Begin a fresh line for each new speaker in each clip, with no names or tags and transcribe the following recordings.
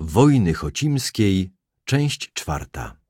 Wojny Chocimskiej, część 4.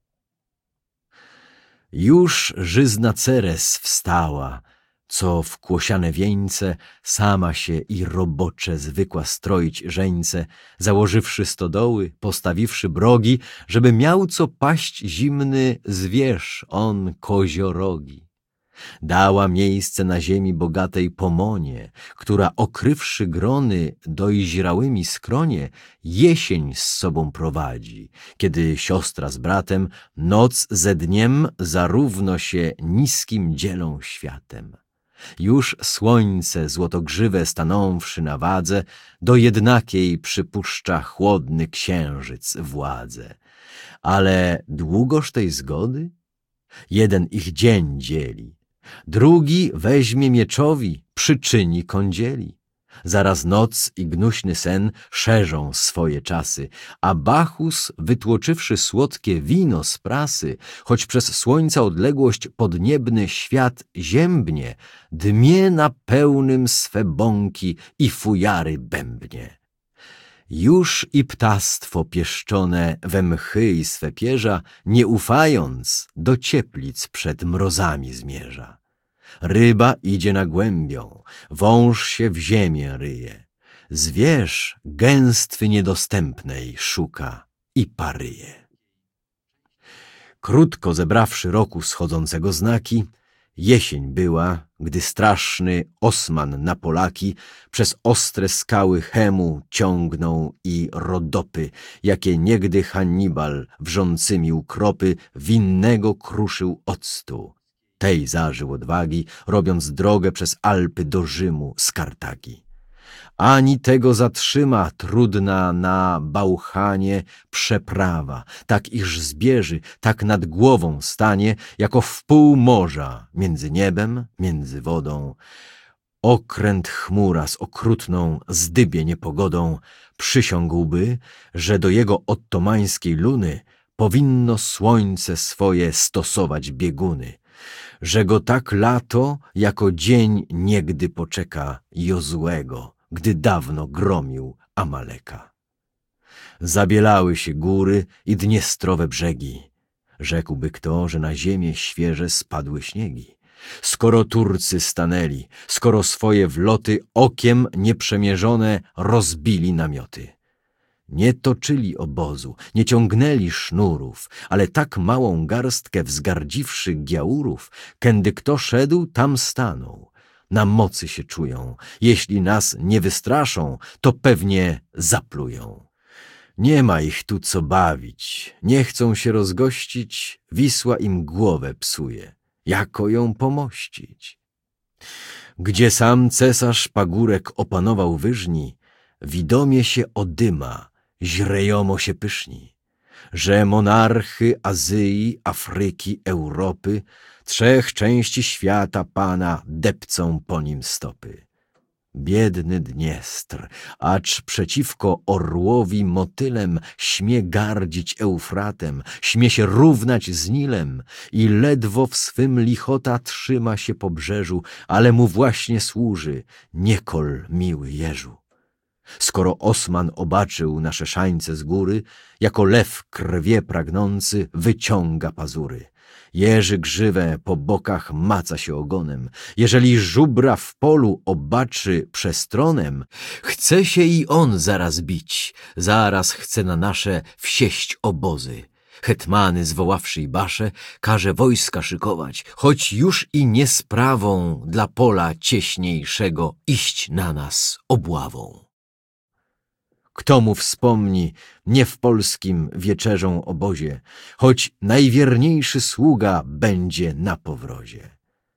Już żyzna Ceres wstała, co w kłosiane wieńce sama się i robocze zwykła stroić żeńce, założywszy stodoły, postawiwszy brogi, żeby miał co paść zimny zwierz on koziorogi. Dała miejsce na ziemi bogatej Pomonie, która okrywszy grony dojźrałymi skronie, jesień z sobą prowadzi, kiedy siostra z bratem noc ze dniem zarówno się niskim dzielą światem. Już słońce złotogrzywe stanąwszy na wadze, do jednakiej przypuszcza chłodny księżyc władzę. Ale długoż tej zgody? Jeden ich dzień dzieli, drugi weźmie mieczowi, przyczyni kądzieli. Zaraz noc i gnuśny sen szerzą swoje czasy, a Bacchus, wytłoczywszy słodkie wino z prasy, choć przez słońca odległość podniebny świat ziębnie, dmie na pełnym swe bąki i fujary bębnie. Już i ptactwo pieszczone we mchy i swe pierza, nie ufając, do cieplic przed mrozami zmierza. Ryba idzie na głębią, wąż się w ziemię ryje. Zwierz gęstwy niedostępnej szuka i paryje. Krótko zebrawszy roku schodzącego znaki, jesień była, gdy straszny Osman na Polaki przez ostre skały Chemu ciągnął i Rodopy, jakie niegdy Hannibal wrzącymi ukropy winnego kruszył octu. Tej zażył odwagi, robiąc drogę przez Alpy do Rzymu z Kartagi. Ani tego zatrzyma trudna na Bałchanie przeprawa, tak iż zbieży, tak nad głową stanie, jako wpół morza, między niebem, między wodą. Okręt chmura z okrutną zdybie niepogodą przysiągłby, że do jego ottomańskiej luny powinno słońce swoje stosować bieguny, że go tak lato jako dzień niegdy poczeka Jozuego, gdy dawno gromił Amaleka. Zabielały się góry i dniestrowe brzegi. Rzekłby kto, że na ziemię świeże spadły śniegi. Skoro Turcy stanęli, skoro swoje wloty okiem nieprzemierzone rozbili namioty. Nie toczyli obozu, nie ciągnęli sznurów, ale tak małą garstkę wzgardziwszy giaurów, kędy kto szedł, tam stanął. Na mocy się czują, jeśli nas nie wystraszą, to pewnie zaplują. Nie ma ich tu co bawić, nie chcą się rozgościć, Wisła im głowę psuje, jako ją pomościć. Gdzie sam cesarz pagórek opanował wyżni, widomie się odyma, źrejomo się pyszni, że monarchy Azyi, Afryki, Europy, trzech części świata pana depcą po nim stopy. Biedny Dniestr, acz przeciwko orłowi motylem śmie gardzić Eufratem, śmie się równać z Nilem i ledwo w swym lichota trzyma się pobrzeżu, ale mu właśnie służy, niekol miły Jeżu. Skoro Osman obaczył nasze szańce z góry, jako lew krwie pragnący wyciąga pazury. Jeży grzywę po bokach maca się ogonem. Jeżeli żubra w polu obaczy przestronem, chce się i on zaraz bić, zaraz chce na nasze wsieść obozy. Hetmany zwoławszy i basze, każe wojska szykować, choć już i nie sprawą dla pola cieśniejszego iść na nas obławą. Kto mu wspomni, nie w polskim wieczerzą obozie, choć najwierniejszy sługa będzie na powrozie.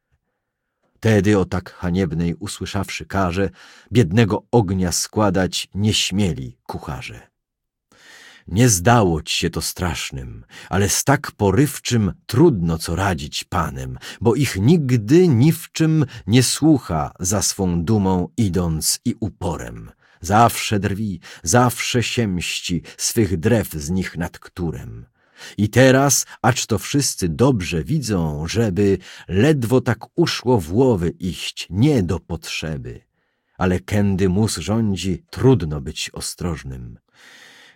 Tedy o tak haniebnej usłyszawszy karze, biednego ognia składać nie śmieli kucharze. Nie zdało ci się to strasznym, ale z tak porywczym trudno co radzić panem, bo ich nigdy ni w czym nie słucha za swą dumą idąc i uporem. Zawsze drwi, zawsze się mści swych drew z nich nad którem. I teraz, acz to wszyscy dobrze widzą, żeby ledwo tak uszło w łowy iść, nie do potrzeby. Ale kędy mus rządzi, trudno być ostrożnym.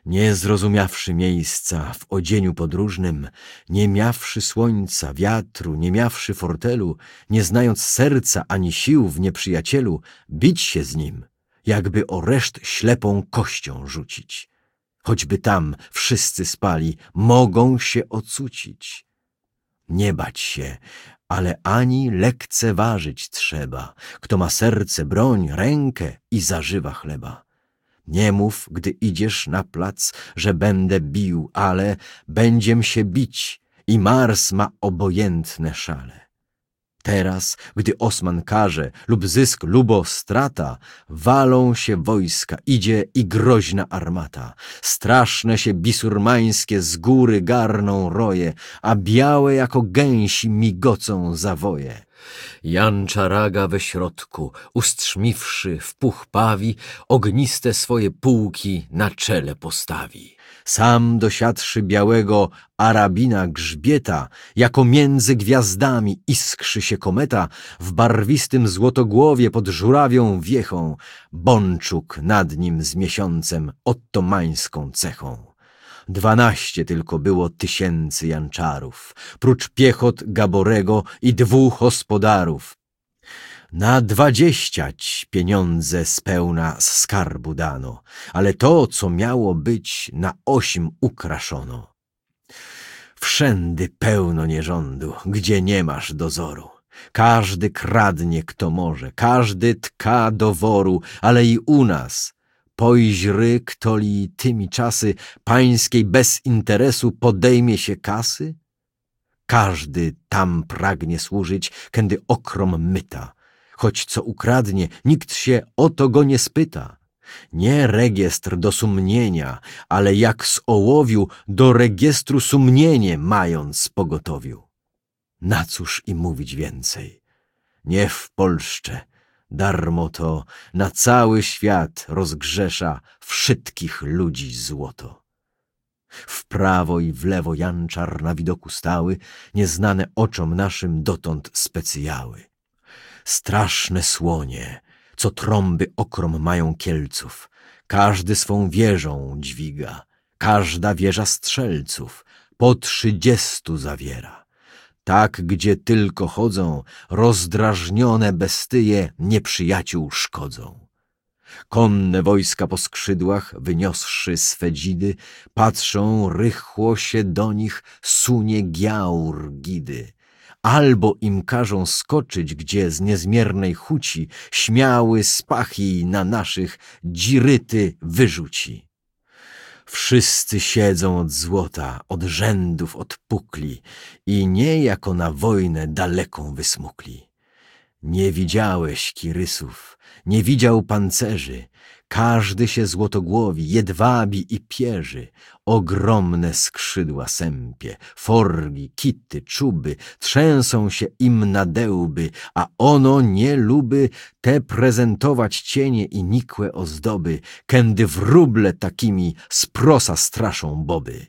Nie zrozumiawszy miejsca w odzieniu podróżnym, nie miawszy słońca, wiatru, nie miawszy fortelu, nie znając serca ani sił w nieprzyjacielu, bić się z nim, jakby o reszt ślepą kością rzucić. Choćby tam wszyscy spali, mogą się ocucić. Nie bać się, ale ani lekceważyć trzeba, kto ma serce, broń, rękę i zażywa chleba. Nie mów, gdy idziesz na plac, że będę bił, ale będziem się bić i Mars ma obojętne szale. Teraz, gdy Osman każe, lub zysk, lubo strata, walą się wojska, idzie i groźna armata. Straszne się bisurmańskie z góry garną roje, a białe jako gęsi migocą zawoje. Janczaraga we środku, ustrzmiwszy w puch pawi, ogniste swoje pułki na czele postawi. Sam dosiadszy białego Arabina grzbieta, jako między gwiazdami iskrzy się kometa, w barwistym złotogłowie pod żurawią wiechą, Bączuk nad nim z miesiącem ottomańską cechą. 12 tylko było tysięcy janczarów, prócz piechot Gaborego i 2 hospodarów. Na 20 pieniądze spełna z skarbu dano, ale to, co miało być, na 8 ukraszono. Wszędy pełno nierządu, gdzie nie masz dozoru. Każdy kradnie, kto może, każdy tka do woru, ale i u nas pojźry, kto li tymi czasy pańskiej bez interesu podejmie się kasy? Każdy tam pragnie służyć, kędy okrom myta, choć co ukradnie, nikt się o to go nie spyta. Nie regiestr do sumienia, ale jak z ołowiu do regiestru sumienie mając pogotowiu. Na cóż i mówić więcej? Nie w Polszcze, darmo to na cały świat rozgrzesza wszystkich ludzi złoto. W prawo i w lewo janczar na widoku stały, nieznane oczom naszym dotąd specjały. Straszne słonie, co trąby okrom mają kielców, każdy swą wieżą dźwiga, każda wieża strzelców, po 30 zawiera. Tak, gdzie tylko chodzą, rozdrażnione bestyje nieprzyjaciół szkodzą. Konne wojska po skrzydłach, wyniosłszy swe dzidy, patrzą, rychło się do nich sunie giaur gidy. Albo im każą skoczyć, gdzie z niezmiernej chuci śmiały spachij na naszych dziryty wyrzuci. Wszyscy siedzą od złota, od rzędów odpukli i nie jako na wojnę daleką wysmukli. Nie widziałeś kirysów, nie widział pancerzy, każdy się złotogłowi, jedwabi i pierzy, ogromne skrzydła sępie, forgi, kity, czuby, trzęsą się im na dełby, a ono nie luby te prezentować cienie i nikłe ozdoby, kędy wróble takimi z prosa straszą boby.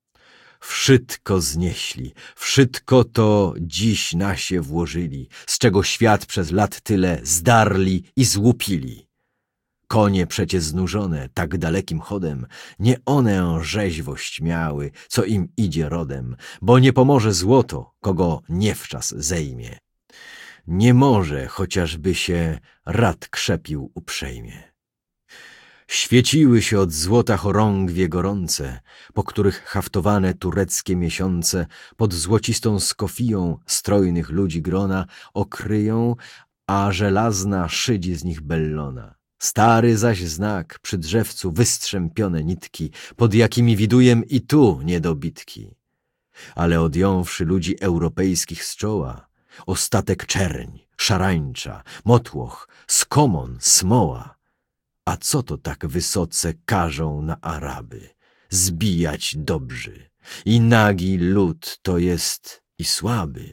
Wszystko znieśli, wszystko to dziś nasie włożyli, z czego świat przez lat tyle zdarli i złupili. Konie przecie znużone tak dalekim chodem, nie one rzeźwość miały, co im idzie rodem, bo nie pomoże złoto, kogo nie wczas zejmie. Nie może, chociażby się rad krzepił uprzejmie. Świeciły się od złota chorągwie gorące, po których haftowane tureckie miesiące pod złocistą skofiją strojnych ludzi grona okryją, a żelazna szydzi z nich bellona. Stary zaś znak przy drzewcu wystrzępione nitki, pod jakimi widujem i tu niedobitki. Ale odjąwszy ludzi europejskich z czoła, ostatek czerń, szarańcza, motłoch, skomon, smoła. A co to tak wysoce każą na Araby? Zbijać dobrzy. I nagi lud to jest i słaby.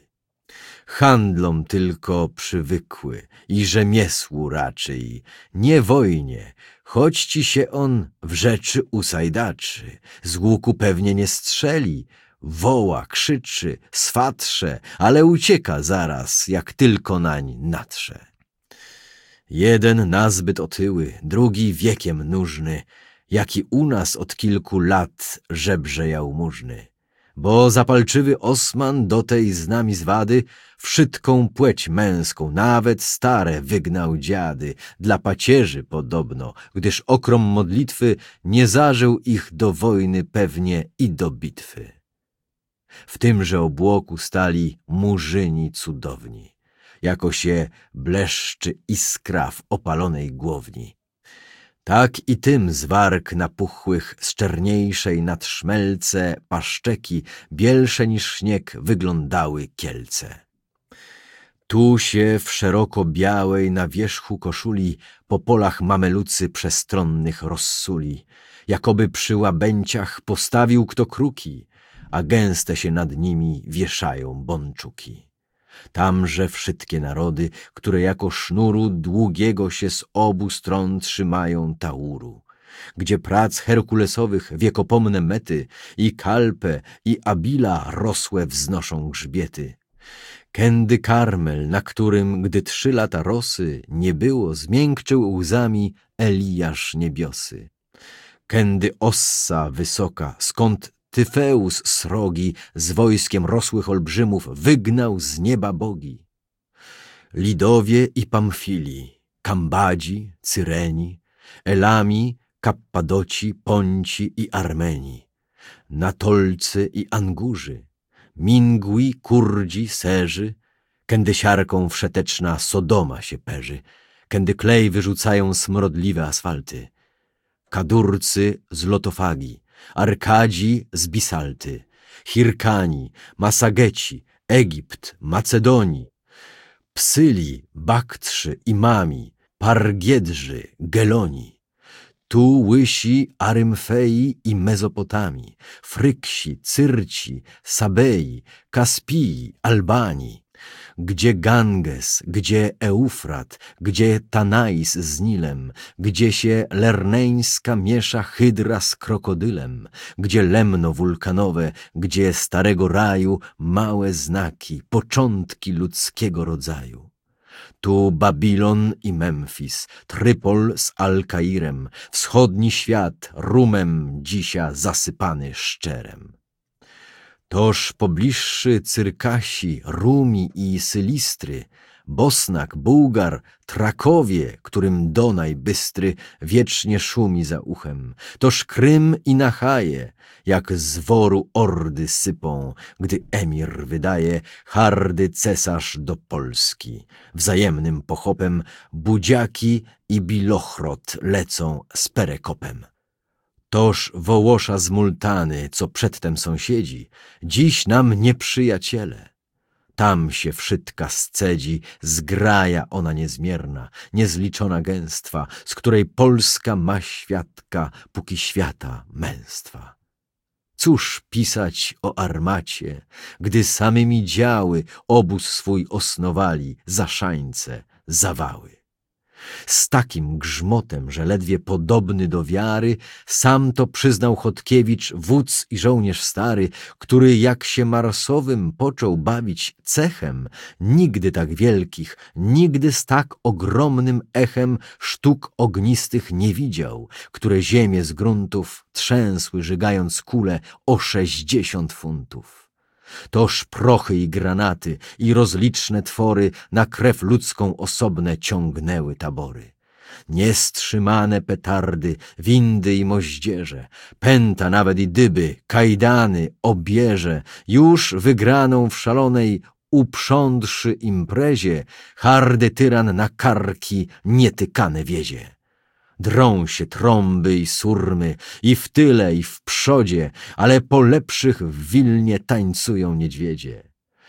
Handlom tylko przywykły i rzemiesłu raczej, nie wojnie, choć ci się on w rzeczy usajdaczy, z łuku pewnie nie strzeli, woła, krzyczy, swatrze, ale ucieka zaraz, jak tylko nań natrze. Jeden nazbyt otyły, drugi wiekiem nużny, jaki u nas od kilku lat żebrze jałmużny. Bo zapalczywy Osman do tej z nami zwady wszystką płeć męską, nawet stare, wygnał dziady, dla pacierzy podobno, gdyż okrom modlitwy nie zażył ich do wojny pewnie i do bitwy. W tymże obłoku stali murzyni cudowni, jako się bleszczy iskra w opalonej głowni. Tak i tym z warg napuchłych, z czerniejszej nad szmelce paszczeki, bielsze niż śnieg, wyglądały kielce. Tu się w szeroko białej na wierzchu koszuli po polach mamelucy przestronnych rozsuli, jakoby przy łabęciach postawił kto kruki, a gęste się nad nimi wieszają bączuki. Tamże wszystkie narody, które jako sznuru długiego się z obu stron trzymają tauru, gdzie prac herkulesowych wiekopomne mety i Kalpę i Abila rosłe wznoszą grzbiety. Kędy Karmel, na którym, gdy 3 lata rosy nie było, zmiękczył łzami Eliasz niebiosy. Kędy Ossa wysoka, skąd Tyfeus srogi z wojskiem rosłych olbrzymów wygnał z nieba bogi. Lidowie i Pamfili, Kambadzi, Cyreni, Elami, Kappadoci, Ponci i Armeni, Natolcy i Angurzy, Mingwi, Kurdzi, Serzy, kędy siarką wszeteczna Sodoma się perzy, kędy klej wyrzucają smrodliwe asfalty, Kadurcy z Lotofagi, Arkadzi z Bisalty, Hirkani, Masageci, Egipt, Macedonii, Psyli, Baktrzy, Imami, Pargiedrzy, Geloni, tu łysi Arymfei i Mezopotami, Fryksi, Cyrci, Sabei, Kaspii, Albanii, gdzie Ganges, gdzie Eufrat, gdzie Tanais z Nilem, gdzie się lerneńska miesza hydra z krokodylem, gdzie lemno wulkanowe, gdzie starego raju małe znaki, początki ludzkiego rodzaju. Tu Babilon i Memfis, Trypol z Al-Kairem, wschodni świat rumem dzisiaj zasypany szczerem. Toż pobliższy Cyrkasi, Rumi i Sylistry, Bosnak, Bułgar, Trakowie, którym Donaj bystry wiecznie szumi za uchem, toż Krym i Nachaje, jak z woru ordy sypą, gdy emir wydaje hardy cesarz do Polski. Wzajemnym pochopem Budziaki i Bilochrot lecą z Perekopem. Toż Wołosza z Multany, co przedtem sąsiedzi, dziś nam nieprzyjaciele. Tam się wszystka scedzi, zgraja ona niezmierna, niezliczona gęstwa, z której Polska ma świadka, póki świata męstwa. Cóż pisać o armacie, gdy samymi działy obóz swój osnowali, za szańce, zawały. Z takim grzmotem, że ledwie podobny do wiary, sam to przyznał Chodkiewicz, wódz i żołnierz stary, który jak się marsowym począł bawić cechem, nigdy tak wielkich, nigdy z tak ogromnym echem sztuk ognistych nie widział, które ziemię z gruntów trzęsły, żygając kule o 60 funtów. Toż prochy i granaty i rozliczne twory na krew ludzką osobne ciągnęły tabory. Niestrzymane petardy, windy i moździerze, pęta nawet i dyby, kajdany, obierze, już wygraną w szalonej uprządszy imprezie, hardy tyran na karki nietykane wiezie. Drą się trąby i surmy, i w tyle, i w przodzie, ale po lepszych w Wilnie tańcują niedźwiedzie.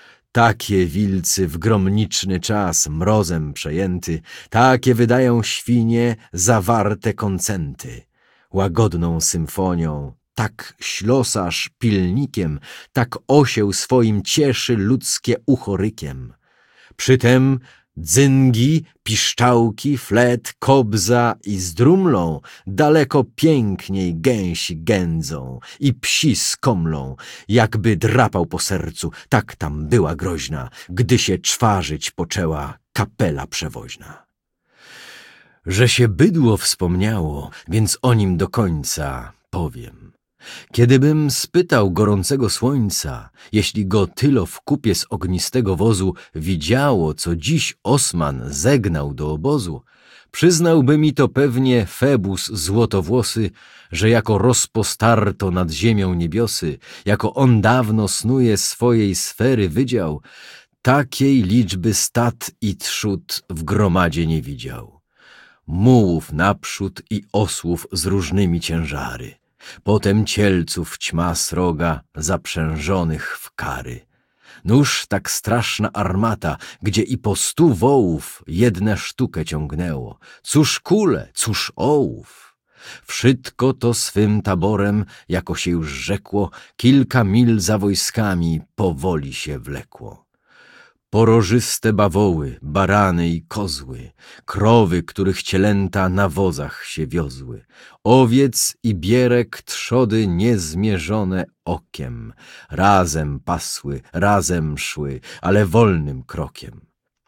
Takie wilcy w gromniczny czas, mrozem przejęty, takie wydają świnie zawarte koncenty. Łagodną symfonią, tak ślosarz pilnikiem, tak osieł swoim cieszy ludzkie ucho rykiem. Przytem dzyngi, piszczałki, flet, kobza i z drumlą daleko piękniej gęsi gędzą i psi skomlą, jakby drapał po sercu, tak tam była groźna, gdy się czwarzyć poczęła kapela przewoźna. Że się bydło wspomniało, więc o nim do końca powiem. Kiedybym spytał gorącego słońca, jeśli go tylo w kupie z ognistego wozu widziało, co dziś Osman zegnał do obozu, przyznałby mi to pewnie Febus złotowłosy, że jako rozpostarto nad ziemią niebiosy, jako on dawno snuje swojej sfery wydział, takiej liczby stad i trzód w gromadzie nie widział. Mułów naprzód i osłów z różnymi ciężary, potem cielców ćma sroga zaprzężonych w kary. Nuż tak straszna armata, gdzie i po 100 wołów jedne sztukę ciągnęło. Cóż kule, cóż ołów? Wszystko to swym taborem, jako się już rzekło, kilka mil za wojskami powoli się wlekło. Porożyste bawoły, barany i kozły, krowy, których cielęta na wozach się wiozły, owiec i bierek trzody niezmierzone okiem, razem pasły, razem szły, ale wolnym krokiem.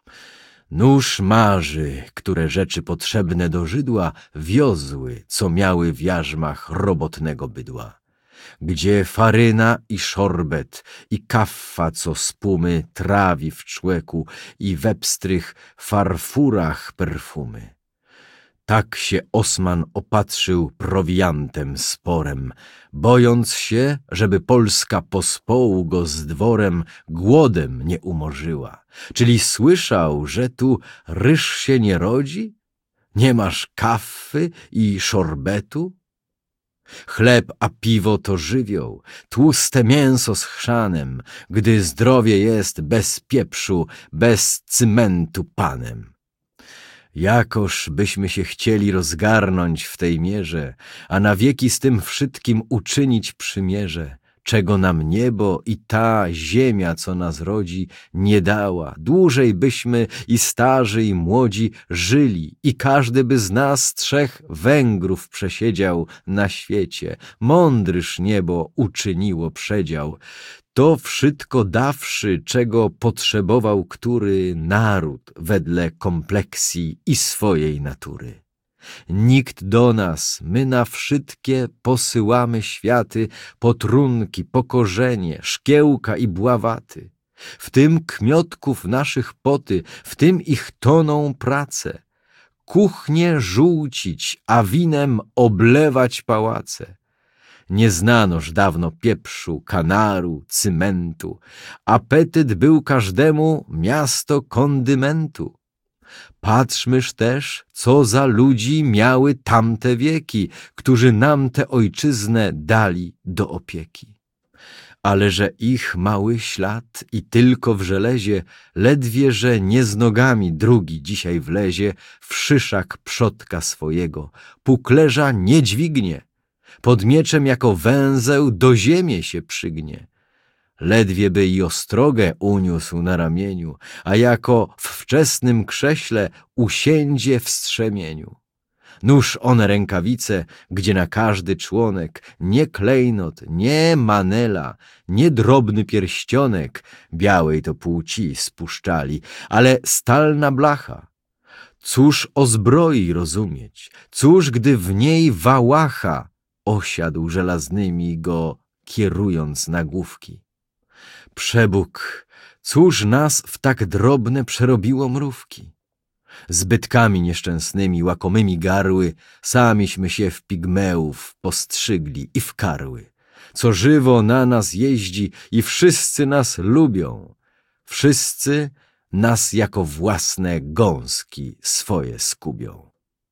Nuż marzy, które rzeczy potrzebne do żydła wiozły, co miały w jarzmach robotnego bydła. Gdzie faryna i szorbet, i kaffa, co z pumy trawi w człeku, i we pstrych farfurach perfumy. Tak się Osman opatrzył prowiantem sporem, bojąc się, żeby Polska pospołu go z dworem głodem nie umorzyła. Czyli słyszał, że tu ryż się nie rodzi? Nie masz kaffy i szorbetu? Chleb a piwo to żywioł, tłuste mięso z chrzanem, gdy zdrowie jest bez pieprzu, bez cymentu panem. Jakoż byśmy się chcieli rozgarnąć w tej mierze, a na wieki z tym wszystkim uczynić przymierze, czego nam niebo i ta ziemia, co nas rodzi, nie dała. Dłużej byśmy i starzy, i młodzi żyli, i każdy by z nas 3 Węgrów przesiedział na świecie. Mądryż niebo uczyniło przedział. To wszystko dawszy, czego potrzebował który naród wedle kompleksji i swojej natury. Nikt do nas, my na wszystkie posyłamy światy, potrunki, pokorzenie, szkiełka i bławaty. W tym kmiotków naszych poty, w tym ich toną prace. Kuchnie żółcić, a winem oblewać pałace. Nie znanoż dawno pieprzu, kanaru, cymentu. Apetyt był każdemu miasto kondymentu. Patrzmyż też, co za ludzi miały tamte wieki, którzy nam tę ojczyznę dali do opieki. Ale że ich mały ślad i tylko w żelezie, ledwie że nie z nogami drugi dzisiaj wlezie w szyszak przodka swojego, puklerza nie dźwignie, pod mieczem jako węzeł do ziemi się przygnie. Ledwie by i ostrogę uniósł na ramieniu, a jako w wczesnym krześle usiędzie w strzemieniu. Nuż one rękawice, gdzie na każdy członek nie klejnot, nie manela, nie drobny pierścionek białej to płci spuszczali, ale stalna blacha. Cóż o zbroi rozumieć, cóż gdy w niej wałacha osiadł żelaznymi go kierując nagłówki. Przebóg, cóż nas w tak drobne przerobiło mrówki? Zbytkami nieszczęsnymi, łakomymi garły, samiśmy się w pigmeów postrzygli i w karły, co żywo na nas jeździ i wszyscy nas lubią. Wszyscy nas jako własne gąski swoje skubią.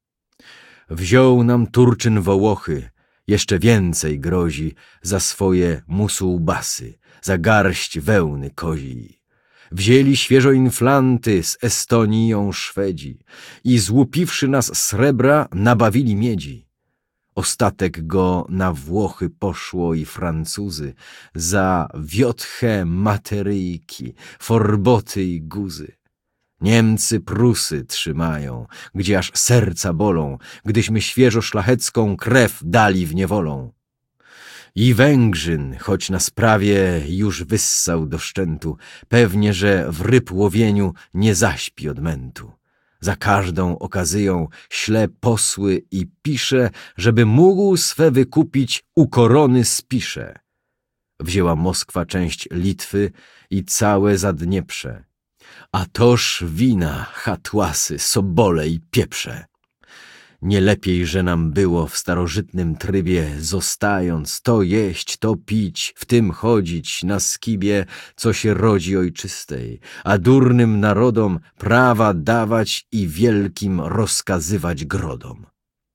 Wziął nam Turczyn Wołochy, jeszcze więcej grozi za swoje musułbasy, za garść wełny kozi. Wzięli świeżo inflanty z Estonią Szwedzi i złupiwszy nas srebra, nabawili miedzi. Ostatek go na Włochy poszło i Francuzy za wiotche materyjki, forboty i guzy. Niemcy Prusy trzymają, gdzie aż serca bolą, gdyśmy świeżo szlachecką krew dali w niewolą. I Węgrzyn, choć na sprawie już wyssał do szczętu, pewnie, że w ryb łowieniu nie zaśpi odmętu. Za każdą okazyją śle posły i pisze, żeby mógł swe wykupić u korony spisze. Wzięła Moskwa część Litwy i całe Zadnieprze, a toż wina, Hatłasy, Sobole i pieprze. Nie lepiej, że nam było w starożytnym trybie, zostając, to jeść, to pić, w tym chodzić na skibie, co się rodzi ojczystej, a durnym narodom prawa dawać i wielkim rozkazywać grodom.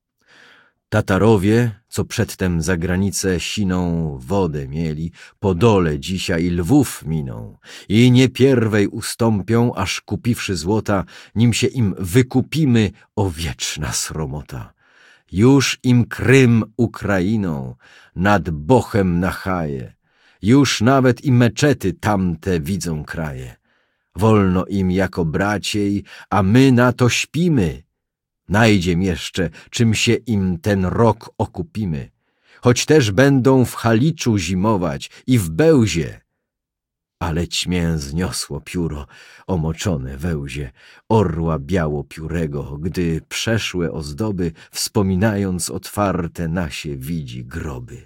Tatarowie, co przedtem za granicę siną wodę mieli, po dole dzisiaj Lwów miną i nie pierwej ustąpią, aż kupiwszy złota, nim się im wykupimy, o wieczna sromota. Już im Krym Ukrainą, nad Bochem nachaje, już nawet i meczety tamte widzą kraje. Wolno im jako braciej, a my na to śpimy. Najdziem jeszcze, czym się im ten rok okupimy, choć też będą w Haliczu zimować i w Bełzie. Ale ćmię zniosło pióro omoczone we łzie orła białopiórego, gdy przeszłe ozdoby, wspominając otwarte nasie, widzi groby.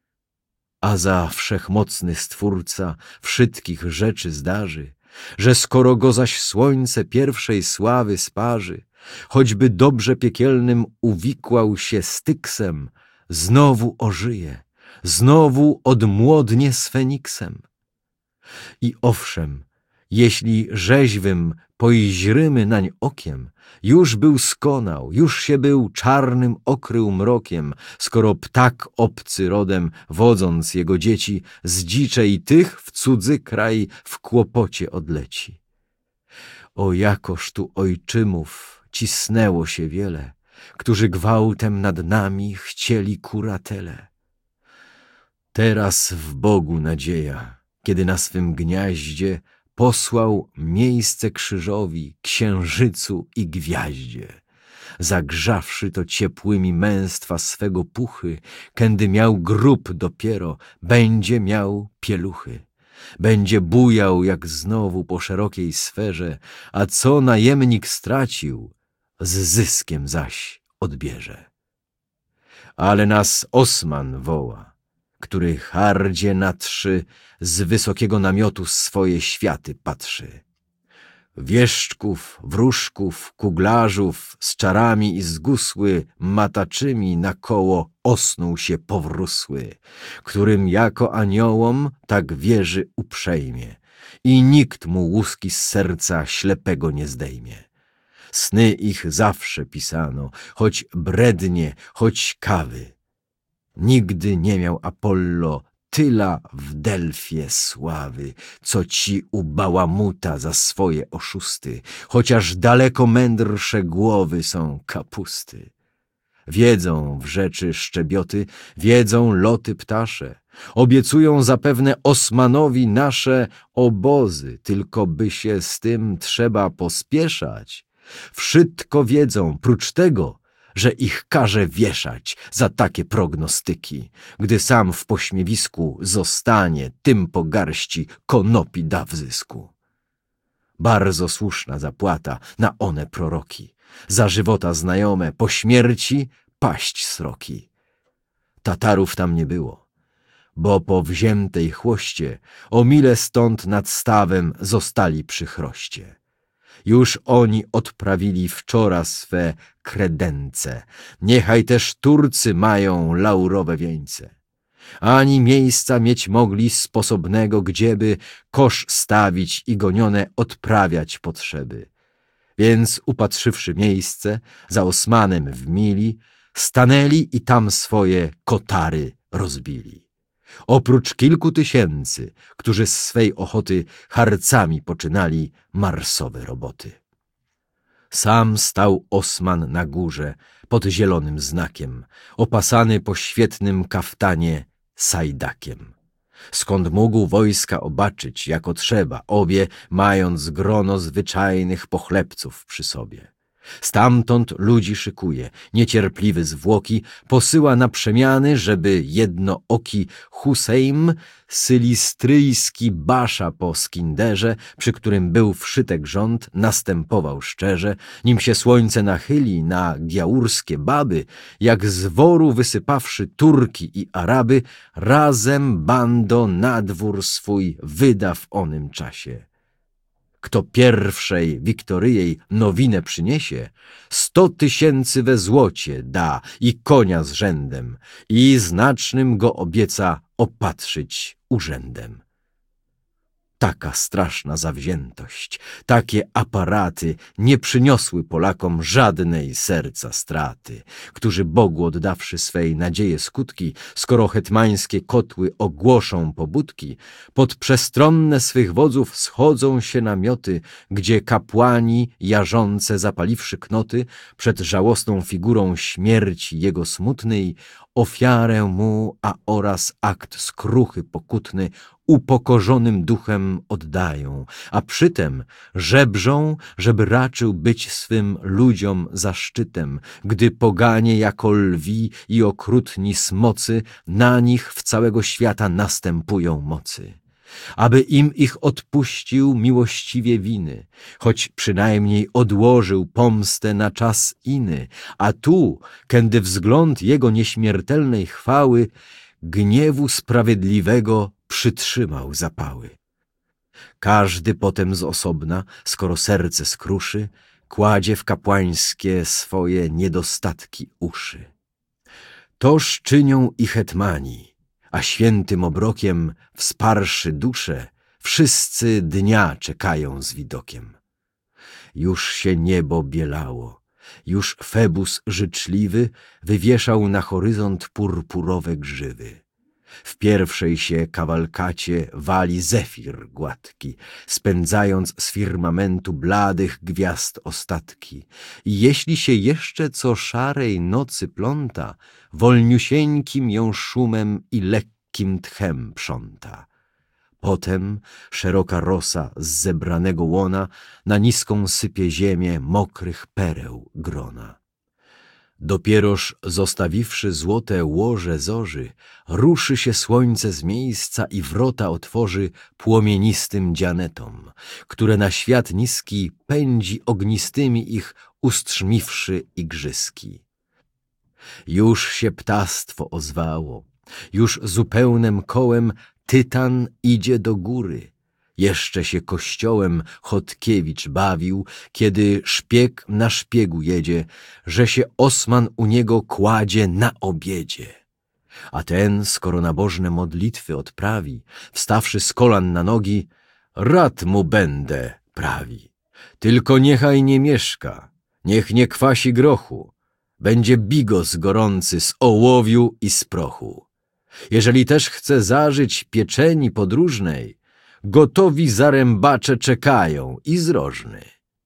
A za wszechmocny Stwórca wszystkich rzeczy zdarzy, że skoro go zaś słońce pierwszej sławy sparzy, choćby dobrze piekielnym uwikłał się Styksem, znowu ożyje, znowu odmłodnie z Feniksem. I owszem, jeśli rzeźwym pojźrymy nań okiem, już był skonał, już się był czarnym okrył mrokiem, skoro ptak obcy rodem, wodząc jego dzieci, z dziczej tych w cudzy kraj w kłopocie odleci. O jakoż tu ojczymów cisnęło się wiele, którzy gwałtem nad nami chcieli kuratele. Teraz w Bogu nadzieja, kiedy na swym gniaździe posłał miejsce krzyżowi, księżycu i gwiaździe. Zagrzawszy to ciepłymi męstwa swego puchy, kędy miał grób dopiero, będzie miał pieluchy. Będzie bujał jak znowu po szerokiej sferze, a co najemnik stracił, z zyskiem zaś odbierze. Ale nas Osman woła, który hardzie na 3 z wysokiego namiotu swoje światy patrzy. Wieszczków, wróżków, kuglarzów z czarami i z gusły mataczymi nakoło osnuł się powrósły, którym jako aniołom tak wierzy uprzejmie i nikt mu łuski z serca ślepego nie zdejmie. Sny ich zawsze pisano, choć brednie, choć kawy. Nigdy nie miał Apollo tyla w Delfie sławy, co ci u Bałamuta za swoje oszusty, chociaż daleko mędrsze głowy są kapusty. Wiedzą w rzeczy szczebioty, wiedzą loty ptasze, obiecują zapewne Osmanowi nasze obozy, tylko by się z tym trzeba pospieszać. Wszystko wiedzą, prócz tego, że ich każe wieszać za takie prognostyki, gdy sam w pośmiewisku zostanie, tym po garści konopi da w zysku. Bardzo słuszna zapłata na one proroki, za żywota znajome, po śmierci paść sroki. Tatarów tam nie było, bo po wziętej chłoście o mile stąd nad stawem zostali przy chroście. Już oni odprawili wczora swe kredence, niechaj też Turcy mają laurowe wieńce. Ani miejsca mieć mogli sposobnego, gdzieby kosz stawić i gonione odprawiać potrzeby. Więc upatrzywszy miejsce, za Osmanem w mili, stanęli i tam swoje kotary rozbili. Oprócz kilku tysięcy, którzy z swej ochoty harcami poczynali marsowe roboty. Sam stał Osman na górze, pod zielonym znakiem, opasany po świetnym kaftanie sajdakiem. Skąd mógł wojska obaczyć, jako trzeba, obie mając grono zwyczajnych pochlebców przy sobie. Stamtąd ludzi szykuje, niecierpliwy zwłoki, posyła na przemiany, żeby jednooki Huseim, sylistryjski basza po Skinderze, przy którym był wszytek rząd, następował szczerze, nim się słońce nachyli na giaurskie baby, jak z woru wysypawszy Turki i Araby, razem bando na dwór swój wyda w onym czasie. Kto pierwszej Wiktoryjej nowinę przyniesie, 100 000 we złocie da i konia z rzędem i znacznym go obieca opatrzyć urzędem. Taka straszna zawziętość, takie aparaty nie przyniosły Polakom żadnej serca straty, którzy Bogu oddawszy swej nadzieje skutki, skoro hetmańskie kotły ogłoszą pobudki, pod przestronne swych wodzów schodzą się namioty, gdzie kapłani jarzące zapaliwszy knoty, przed żałosną figurą śmierci jego smutnej, ofiarę mu, a oraz akt skruchy pokutny upokorzonym duchem oddają, a przytem żebrzą, żeby raczył być swym ludziom zaszczytem, gdy poganie jako lwi i okrutni smocy na nich w całego świata następują mocy. Aby im ich odpuścił miłościwie winy, choć przynajmniej odłożył pomstę na czas inny, a tu, kędy wzgląd jego nieśmiertelnej chwały, gniewu sprawiedliwego przytrzymał zapały. Każdy potem z osobna, skoro serce skruszy, kładzie w kapłańskie swoje niedostatki uszy. Toż czynią i hetmani, a świętym obrokiem wsparszy dusze, wszyscy dnia czekają z widokiem. Już się niebo bielało, już Febus życzliwy wywieszał na horyzont purpurowe grzywy. W pierwszej się kawalkacie wali zefir gładki, spędzając z firmamentu bladych gwiazd ostatki. I jeśli się jeszcze co szarej nocy pląta, wolniusieńkim ją szumem i lekkim tchem prząta. Potem szeroka rosa z zebranego łona na niską sypie ziemię mokrych pereł grona. Dopieroż zostawiwszy złote łoże zorzy, ruszy się słońce z miejsca i wrota otworzy płomienistym dzianetom, które na świat niski pędzi ognistymi ich ustrzmiwszy igrzyski. Już się ptactwo ozwało, już zupełnym kołem Tytan idzie do góry. Jeszcze się kościołem Chodkiewicz bawił, kiedy szpieg na szpiegu jedzie, że się Osman u niego kładzie na obiedzie. A ten, skoro nabożne modlitwy odprawi, wstawszy z kolan na nogi, rad mu będę prawi. Tylko niechaj nie mieszka, niech nie kwasi grochu, będzie bigos gorący z ołowiu i z prochu. Jeżeli też chce zażyć pieczeni podróżnej, gotowi zarębacze czekają i z rożny.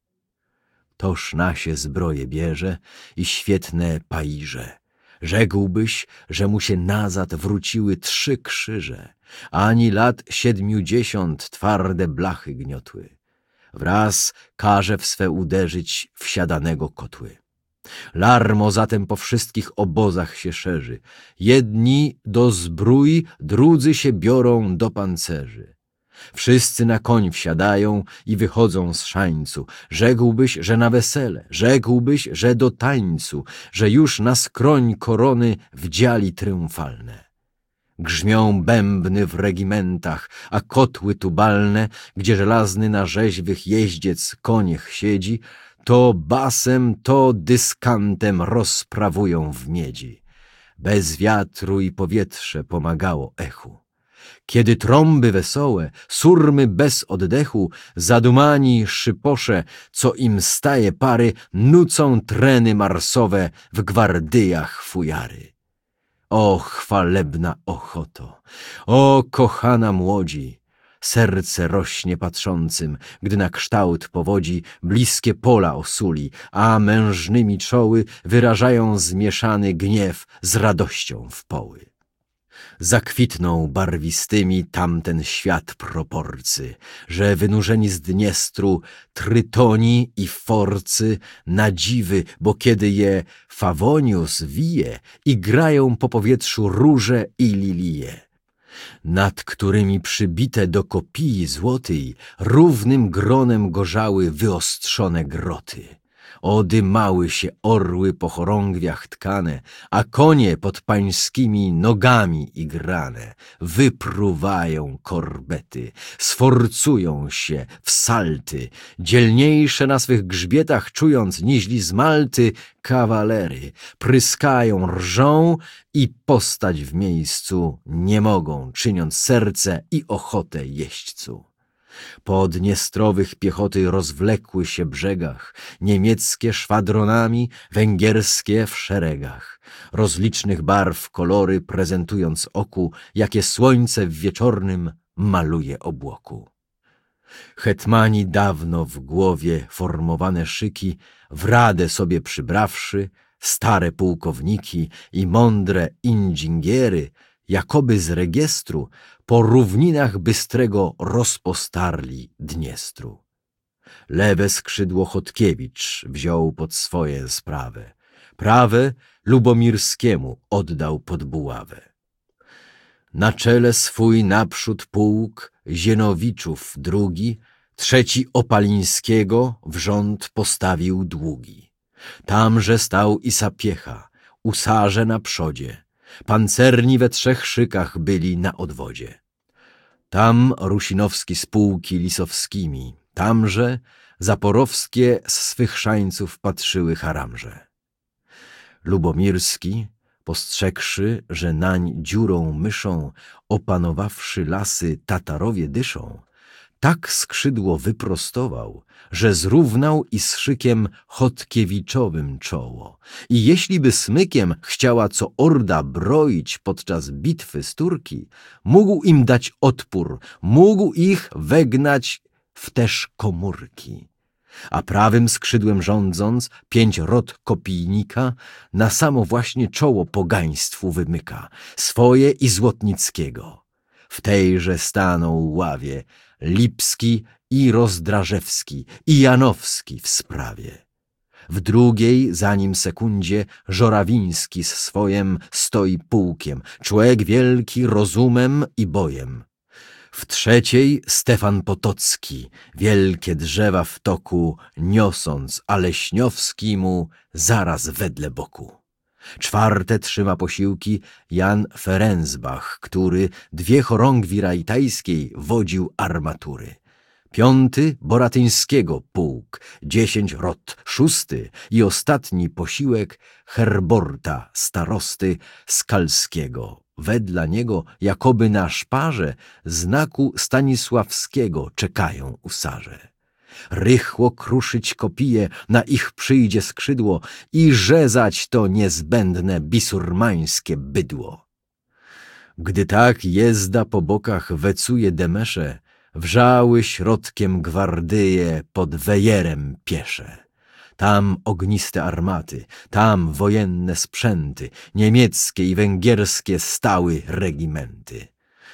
Toż nasie zbroje bierze i świetne pajirze. Rzekłbyś, że mu się nazad wróciły 3 krzyże, ani lat 70 twarde blachy gniotły. Wraz każe w swe uderzyć wsiadanego kotły. Larmo zatem po wszystkich obozach się szerzy. Jedni do zbrój, drudzy się biorą do pancerzy. Wszyscy na koń wsiadają i wychodzą z szańcu. Rzekłbyś, że na wesele, rzekłbyś, że do tańcu, że już na skroń korony wdziali triumfalne. Grzmią bębny w regimentach, a kotły tubalne, gdzie żelazny na rzeźwych jeździec koniech siedzi, to basem, to dyskantem rozprawują w miedzi. Bez wiatru i powietrze pomagało echu. Kiedy trąby wesołe, surmy bez oddechu, zadumani szyposze, co im staje pary, nucą treny marsowe w gwardyjach fujary. O chwalebna ochoto, o kochana młodzi, serce rośnie patrzącym, gdy na kształt powodzi bliskie pola osuli, a mężnymi czoły wyrażają zmieszany gniew z radością w poły. Zakwitnął barwistymi tamten świat proporcy, że wynurzeni z Dniestru Trytoni i Forcy na dziwy, bo kiedy je Favonius wije i grają po powietrzu róże i lilie, nad którymi przybite do kopii złotej równym gronem gorzały wyostrzone groty. Odymały się orły po chorągwiach tkane, a konie pod pańskimi nogami igrane wypruwają korbety, sforcują się w salty, dzielniejsze na swych grzbietach czując niźli z Malty kawalery, pryskają, rżą i postać w miejscu nie mogą, czyniąc serce i ochotę jeźdźcu. Po dniestrowych piechoty rozwlekły się brzegach, niemieckie szwadronami, węgierskie w szeregach, rozlicznych barw kolory prezentując oku, jakie słońce w wieczornym maluje obłoku. Hetmani dawno w głowie formowane szyki, w radę sobie przybrawszy, stare pułkowniki i mądre inżyniery, jakoby z regiestru, po równinach bystrego rozpostarli Dniestru. Lewe skrzydło Chodkiewicz wziął pod swoje sprawę, prawe Lubomirskiemu oddał pod buławę. Na czele swój naprzód pułk Zienowiczów drugi, trzeci Opalińskiego w rząd postawił długi. Tamże stał i Sapiecha, usarze na przodzie, pancerni we trzech szykach byli na odwodzie. Tam Rusinowski z pułki Lisowskimi, tamże Zaporowskie z swych szańców patrzyły haramże. Lubomirski, postrzegłszy, że nań dziurą myszą, opanowawszy lasy, Tatarowie dyszą, tak skrzydło wyprostował, że zrównał i z szykiem Chodkiewiczowym czoło. I jeśliby smykiem chciała co orda broić podczas bitwy z Turki, mógł im dać odpór, mógł ich wegnać w też komórki. A prawym skrzydłem rządząc, 5 rot kopijnika na samo właśnie czoło pogaństwu wymyka, swoje i Złotnickiego. W tejże stanął ławie Lipski i Rozdrażewski i Janowski w sprawie. W drugiej, za nim sekundzie, Żorawiński z swojem stoi pułkiem, człowiek wielki rozumem i bojem. W trzeciej Stefan Potocki, wielkie drzewa w toku niosąc, a Leśniowski mu zaraz wedle boku. Czwarte trzyma posiłki Jan Ferencbach, który 2 chorągwi rajtajskiej wodził armatury. 5 Boratyńskiego pułk, 10 rot, 6 i ostatni posiłek Herborta starosty Skalskiego. Wedla niego, jakoby na szparze, znaku Stanisławskiego czekają usarze. Rychło kruszyć kopije, na ich przyjdzie skrzydło i rzezać to niezbędne bisurmańskie bydło. Gdy tak jezda po bokach wecuje demesze, wrzały środkiem gwardyje pod wejerem piesze. Tam ogniste armaty, tam wojenne sprzęty, niemieckie i węgierskie stały regimenty.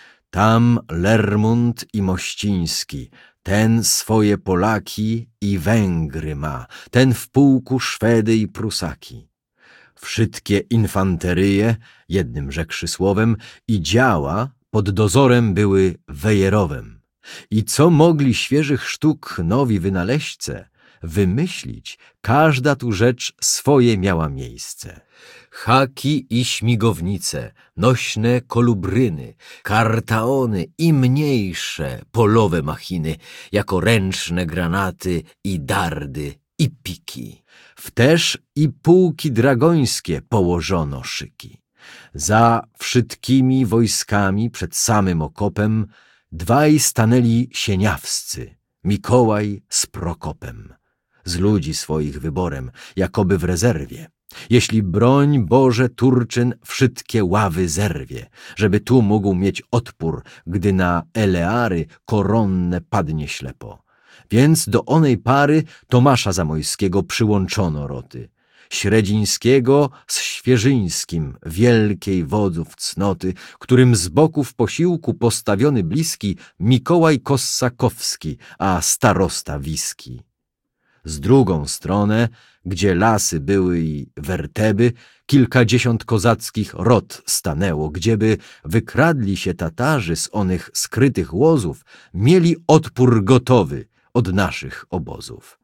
Tam Lermont i Mościński, ten swoje Polaki i Węgry ma, ten w pułku Szwedy i Prusaki. Wszystkie infanteryje, jednym rzekłszy słowem, i działa pod dozorem były wejerowem. I co mogli świeżych sztuk nowi wynaleźćce wymyślić, każda tu rzecz swoje miała miejsce. Haki i śmigownice, nośne kolubryny, kartaony i mniejsze polowe machiny, jako ręczne granaty i dardy i piki. Wteż i pułki dragońskie położono szyki. Za wszystkimi wojskami przed samym okopem 2 stanęli sieniawscy, Mikołaj z Prokopem, z ludzi swoich wyborem, jakoby w rezerwie. Jeśli broń Boże Turczyn wszystkie ławy zerwie, żeby tu mógł mieć odpór, gdy na Eleary koronne padnie ślepo. Więc do onej pary Tomasza Zamojskiego przyłączono roty. Średzińskiego z Świeżyńskim, wielkiej wodzów cnoty, którym z boku w posiłku postawiony bliski Mikołaj Kossakowski, a starosta Wiski. Z drugą stronę, gdzie lasy były i werteby, kilkadziesiąt kozackich rot stanęło, gdzieby wykradli się Tatarzy z onych skrytych łozów, mieli odpór gotowy od naszych obozów.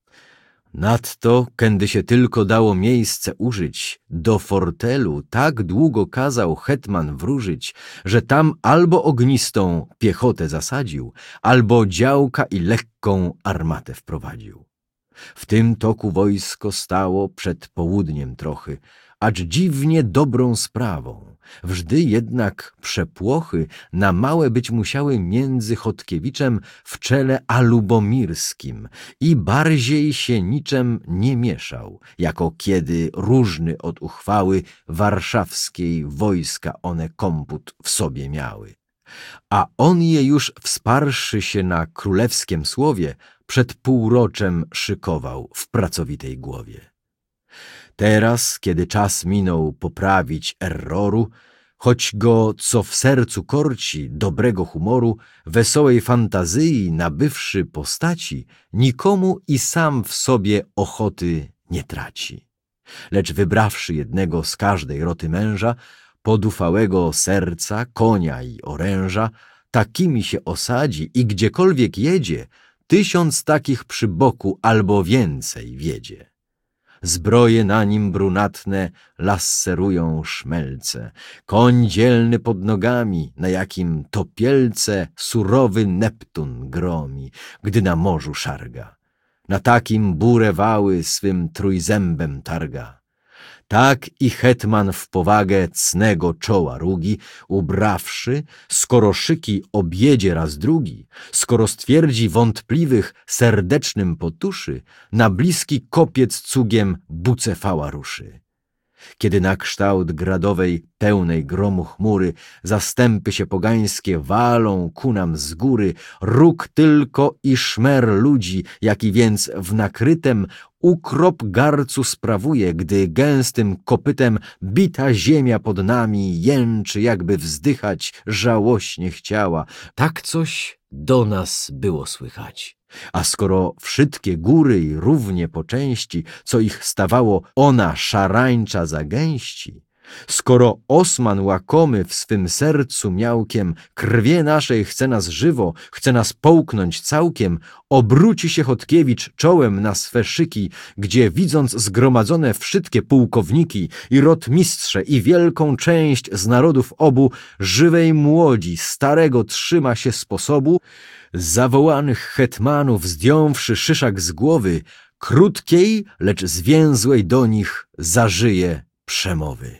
Nadto, kędy się tylko dało miejsce użyć, do fortelu tak długo kazał hetman wróżyć, że tam albo ognistą piechotę zasadził, albo działka i lekką armatę wprowadził. W tym toku wojsko stało przed południem trochy, acz dziwnie dobrą sprawą. Wżdy jednak przepłochy na małe być musiały między Chodkiewiczem w czele a Lubomirskim i bardziej się niczem nie mieszał, jako kiedy różny od uchwały warszawskiej wojska one komput w sobie miały. A on je już wsparszy się na królewskiem słowie, przed półroczem szykował w pracowitej głowie. Teraz, kiedy czas minął poprawić erroru, choć go, co w sercu korci, dobrego humoru, wesołej fantazyi nabywszy postaci, nikomu i sam w sobie ochoty nie traci. Lecz wybrawszy jednego z każdej roty męża, podufałego serca, konia i oręża, takimi się osadzi i gdziekolwiek jedzie, 1000 takich przy boku albo więcej wiedzie. Zbroje na nim brunatne lasserują szmelce, koń dzielny pod nogami, na jakim topielce surowy Neptun gromi, gdy na morzu szarga. Na takim burę wały swym trójzębem targa. Tak i hetman w powagę cnego czoła rugi, ubrawszy, skoro szyki objedzie raz drugi, skoro stwierdzi wątpliwych serdecznym potuszy, na bliski kopiec cugiem Bucefała ruszy. Kiedy na kształt gradowej, pełnej gromu chmury, zastępy się pogańskie walą ku nam z góry, róg tylko i szmer ludzi, jaki więc w nakrytem ukrop garcu sprawuje, gdy gęstym kopytem bita ziemia pod nami jęczy, jakby wzdychać żałośnie chciała. Tak coś do nas było słychać. A skoro wszystkie góry i równie po części, co ich stawało ona szarańcza zagęści, skoro Osman łakomy w swym sercu miałkiem krwie naszej chce nas żywo, chce nas połknąć całkiem, obróci się Chodkiewicz czołem na swe szyki, gdzie widząc zgromadzone wszystkie pułkowniki i rotmistrze i wielką część z narodów obu, żywej młodzi, starego trzyma się sposobu, zawołanych hetmanów zdjąwszy szyszak z głowy, krótkiej, lecz zwięzłej do nich zażyje przemowy.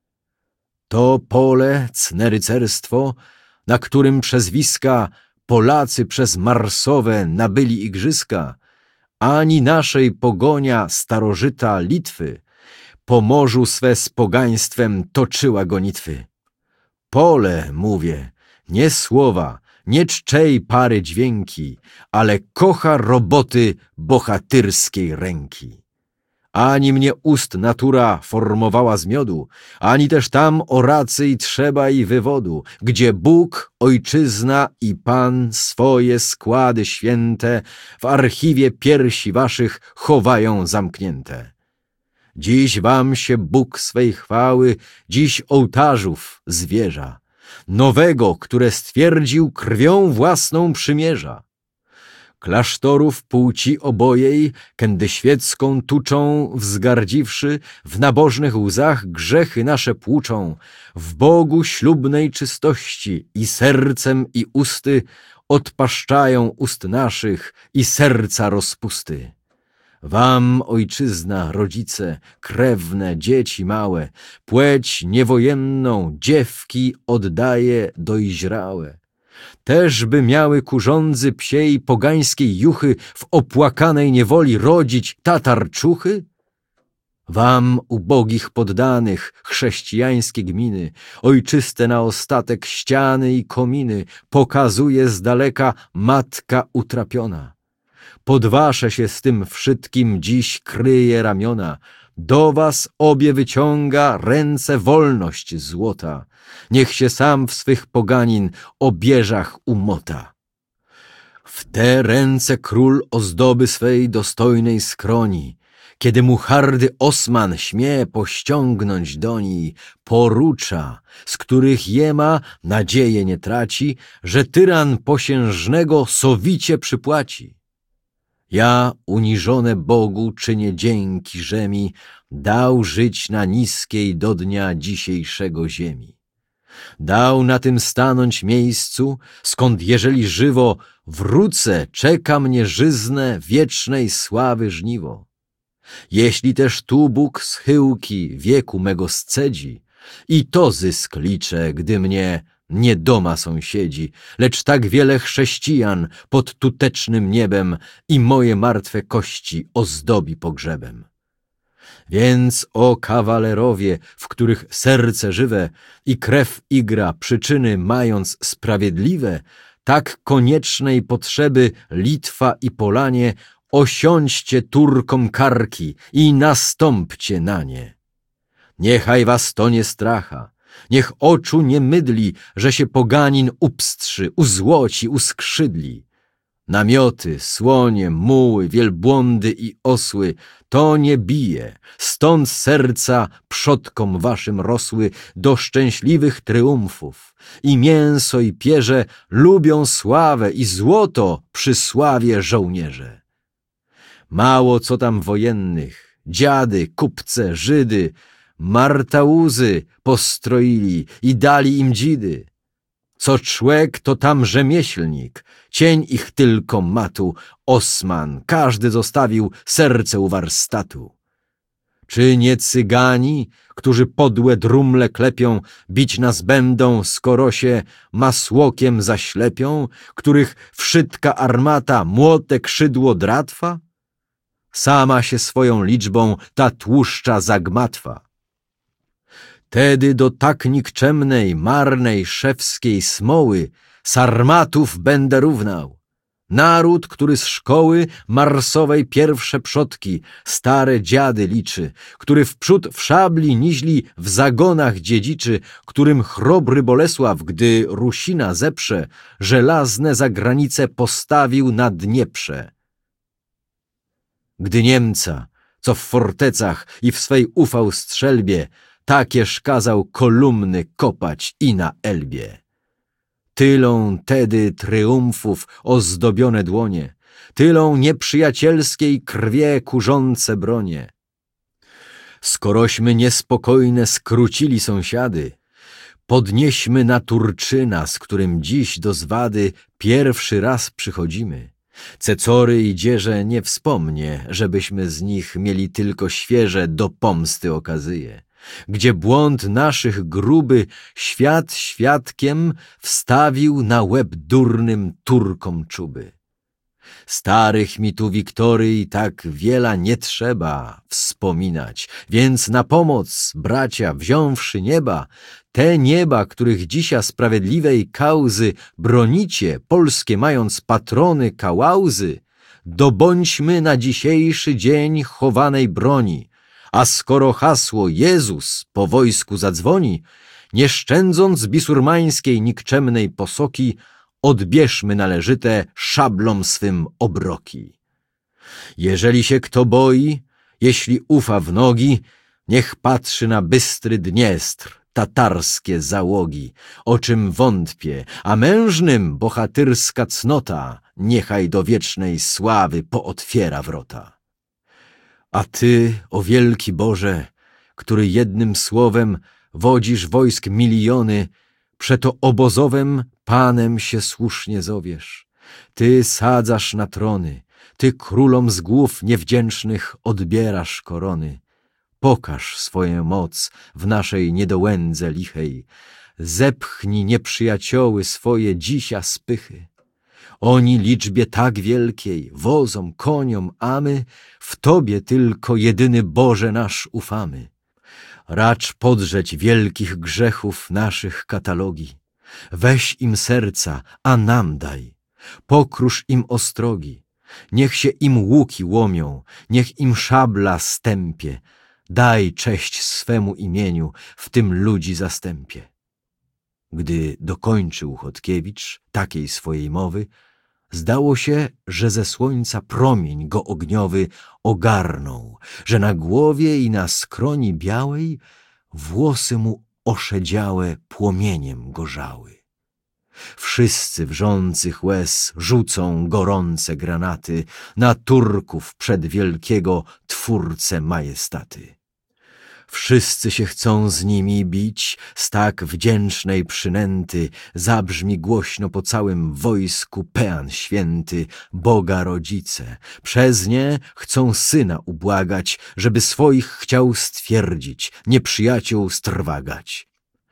To pole, cne rycerstwo, na którym przezwiska Polacy przez marsowe nabyli igrzyska, ani naszej pogonia starożyta Litwy po morzu swe z pogaństwem toczyła gonitwy. Pole, mówię, nie słowa, nie czczej pary dźwięki, ale kocha roboty bohatyrskiej ręki. Ani mnie ust natura formowała z miodu, ani też tam oracyj trzeba i wywodu, gdzie Bóg, ojczyzna i Pan swoje składy święte w archiwie piersi waszych chowają zamknięte. Dziś wam się Bóg swej chwały, dziś ołtarzów zwierza, nowego, które stwierdził krwią własną przymierza. Klasztorów płci obojej, kędy świecką tuczą wzgardziwszy, w nabożnych łzach grzechy nasze płuczą, w Bogu ślubnej czystości i sercem i usty odpaszczają ust naszych i serca rozpusty. Wam, ojczyzna, rodzice, krewne, dzieci małe, płeć niewojenną dziewki oddaje dojrzałe. Też by miały ku żądzy psiej pogańskiej juchy w opłakanej niewoli rodzić tatarczuchy? Wam, ubogich poddanych, chrześcijańskie gminy, ojczyste na ostatek ściany i kominy, pokazuje z daleka matka utrapiona. Pod wasze się z tym wszystkim dziś kryje ramiona, do was obie wyciąga ręce wolność złota. Niech się sam w swych poganin obieżach umota. W te ręce król ozdoby swej dostojnej skroni, kiedy mu hardy Osman śmie pościągnąć do niej, porucza, z których jema nadzieję nie traci, że tyran posiężnego sowicie przypłaci. Ja, uniżone Bogu, czynię dzięki, że mi dał żyć na niskiej do dnia dzisiejszego ziemi. Dał na tym stanąć miejscu, skąd jeżeli żywo wrócę, czeka mnie żyzne wiecznej sławy żniwo. Jeśli też tu Bóg schyłki wieku mego scedzi, i to zysk liczę, gdy mnie nie doma sąsiedzi, lecz tak wiele chrześcijan pod tutecznym niebem i moje martwe kości ozdobi pogrzebem. Więc, o kawalerowie, w których serce żywe i krew igra przyczyny mając sprawiedliwe, tak koniecznej potrzeby Litwa i Polanie, osiądźcie Turkom karki i nastąpcie na nie. Niechaj was to nie stracha, niech oczu nie mydli, że się poganin upstrzy, uzłoci, uskrzydli. Namioty, słonie, muły, wielbłądy i osły to nie bije, stąd serca przodkom waszym rosły do szczęśliwych tryumfów. I mięso i pierze lubią sławę i złoto przy sławie żołnierze. Mało co tam wojennych, dziady, kupce, Żydy, Martauzy postroili i dali im dzidy. Co człek, to tam rzemieślnik, cień ich tylko matu, Osman, każdy zostawił serce u warstatu. Czy nie cygani, którzy podłe drumle klepią, bić nas będą, skoro się masłokiem zaślepią, których wszytka armata, młotek, szydło, dratwa? Sama się swoją liczbą ta tłuszcza zagmatwa. Tedy do tak nikczemnej, marnej, szewskiej smoły sarmatów będę równał. Naród, który z szkoły marsowej pierwsze przodki, stare dziady liczy, który wprzód w szabli niźli w zagonach dziedziczy, którym chrobry Bolesław, gdy Rusina zeprze, żelazne zagranice postawił na Dnieprze. Gdy Niemca, co w fortecach i w swej ufał strzelbie, takież kazał kolumny kopać i na Elbie. Tylą tedy tryumfów ozdobione dłonie, tylą nieprzyjacielskiej krwie kurzące bronie. Skorośmy niespokojne skrócili sąsiady, podnieśmy na Turczyna, z którym dziś do zwady pierwszy raz przychodzimy. Cecory i dzieże nie wspomnie, żebyśmy z nich mieli tylko świeże do pomsty okazyje, gdzie błąd naszych gruby świat świadkiem wstawił na łeb durnym Turkom czuby. Starych mi tu Wiktoryi tak wiela nie trzeba wspominać, więc na pomoc, bracia, wziąwszy nieba, te nieba, których dzisiaj sprawiedliwej kauzy bronicie, polskie mając patrony kałauzy, dobądźmy na dzisiejszy dzień chowanej broni, a skoro hasło Jezus po wojsku zadzwoni, nie szczędząc bisurmańskiej nikczemnej posoki, odbierzmy należyte szablom swym obroki. Jeżeli się kto boi, jeśli ufa w nogi, niech patrzy na bystry Dniestr, tatarskie załogi, o czym wątpię, a mężnym bohatyrska cnota niechaj do wiecznej sławy pootwiera wrota. A Ty, o wielki Boże, który jednym słowem wodzisz wojsk miliony, przeto obozowym Panem się słusznie zowiesz. Ty sadzasz na trony, Ty królom z głów niewdzięcznych odbierasz korony. Pokaż swoją moc w naszej niedołędze lichej. Zepchnij nieprzyjacioły swoje dzisia spychy. Oni liczbie tak wielkiej, wozom, koniom, a my w Tobie tylko, jedyny Boże nasz, ufamy. Racz podrzeć wielkich grzechów naszych katalogi. Weź im serca, a nam daj. Pokrusz im ostrogi. Niech się im łuki łomią, niech im szabla stępie. daj cześć swemu imieniu w tym ludzi zastępie. Gdy dokończył Chodkiewicz takiej swojej mowy, zdało się, że ze słońca promień go ogniowy ogarnął, że na głowie i na skroni białej włosy mu oszedziałe płomieniem gorzały. Wszyscy wrzących łez rzucą gorące granaty na Turków przed wielkiego Twórcę majestaty. Wszyscy się chcą z nimi bić, z tak wdzięcznej przynęty zabrzmi głośno po całym wojsku pean święty, Boga rodzice. Przez nie chcą syna ubłagać, żeby swoich chciał stwierdzić, nieprzyjaciół strwagać.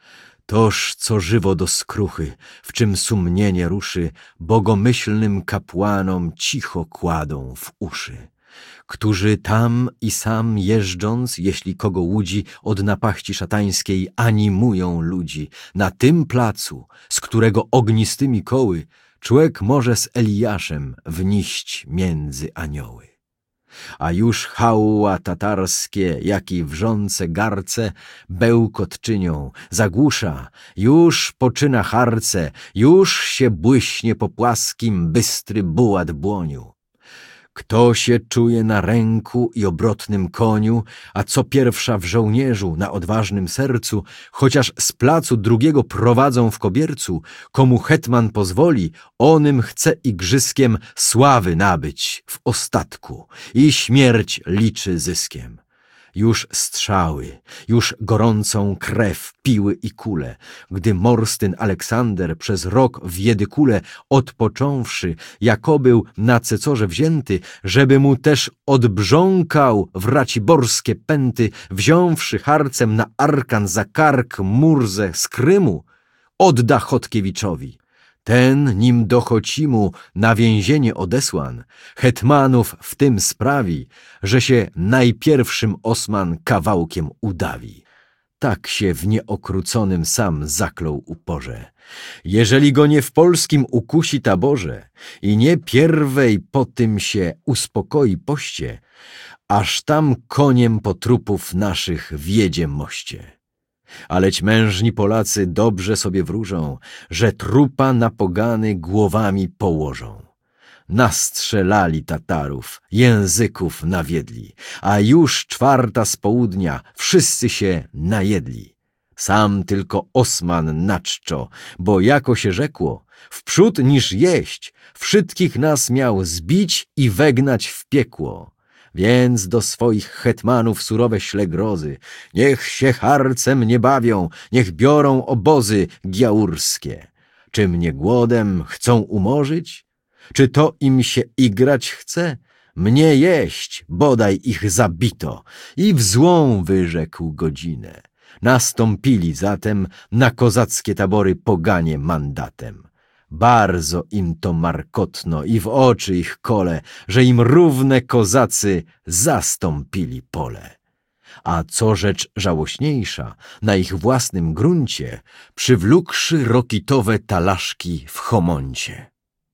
Toż, co żywo do skruchy, w czym sumienie ruszy, bogomyślnym kapłanom cicho kładą w uszy, którzy tam i sam jeżdżąc, jeśli kogo łudzi od napaści szatańskiej, animują ludzi na tym placu, z którego ognistymi koły człek może z Eliaszem wniść między anioły. A już hałła tatarskie, jak i wrzące garce bełkot czynią, zagłusza, już poczyna harce, już się błyśnie po płaskim bystry bułat błoniu. Kto się czuje na ręku i obrotnym koniu, a co pierwsza w żołnierzu na odważnym sercu, chociaż z placu drugiego prowadzą w kobiercu, komu hetman pozwoli, onym chce igrzyskiem sławy nabyć w ostatku i śmierć liczy zyskiem. Już strzały, już gorącą krew piły i kule, gdy Morstyn Aleksander przez rok w Jedykule odpocząwszy, jako był na Cecorze wzięty, żeby mu też odbrząkał w raciborskie pęty, wziąwszy harcem na arkan za kark Murzę z Krymu, odda Chodkiewiczowi. Ten, nim do Chocimu na więzienie odesłan, hetmanów w tym sprawi, że się najpierwszym Osman kawałkiem udawi. Tak się w nieokróconym sam zaklął uporze. Jeżeli go nie w polskim ukusi taborze i nie pierwej po tym się uspokoi poście, aż tam koniem po trupów naszych wjedzie moście. Aleć mężni Polacy dobrze sobie wróżą, że trupa na pogany głowami położą. Nastrzelali Tatarów, języków nawiedli, a już 4 z południa wszyscy się najedli. Sam tylko Osman na czczo, bo jako się rzekło, wprzód niż jeść, wszystkich nas miał zbić i wegnać w piekło. Więc do swoich hetmanów surowe śle grozy, niech się harcem nie bawią, niech biorą obozy giaurskie. Czy mnie głodem chcą umorzyć? Czy to im się igrać chce? Mnie jeść, bodaj ich zabito i w złą wyrzekł godzinę. Nastąpili zatem na kozackie tabory poganie mandatem. Bardzo im to markotno i w oczy ich kole, że im równe kozacy zastąpili pole. A co rzecz żałośniejsza, na ich własnym gruncie przywlókszy rokitowe talaszki w Chomoncie.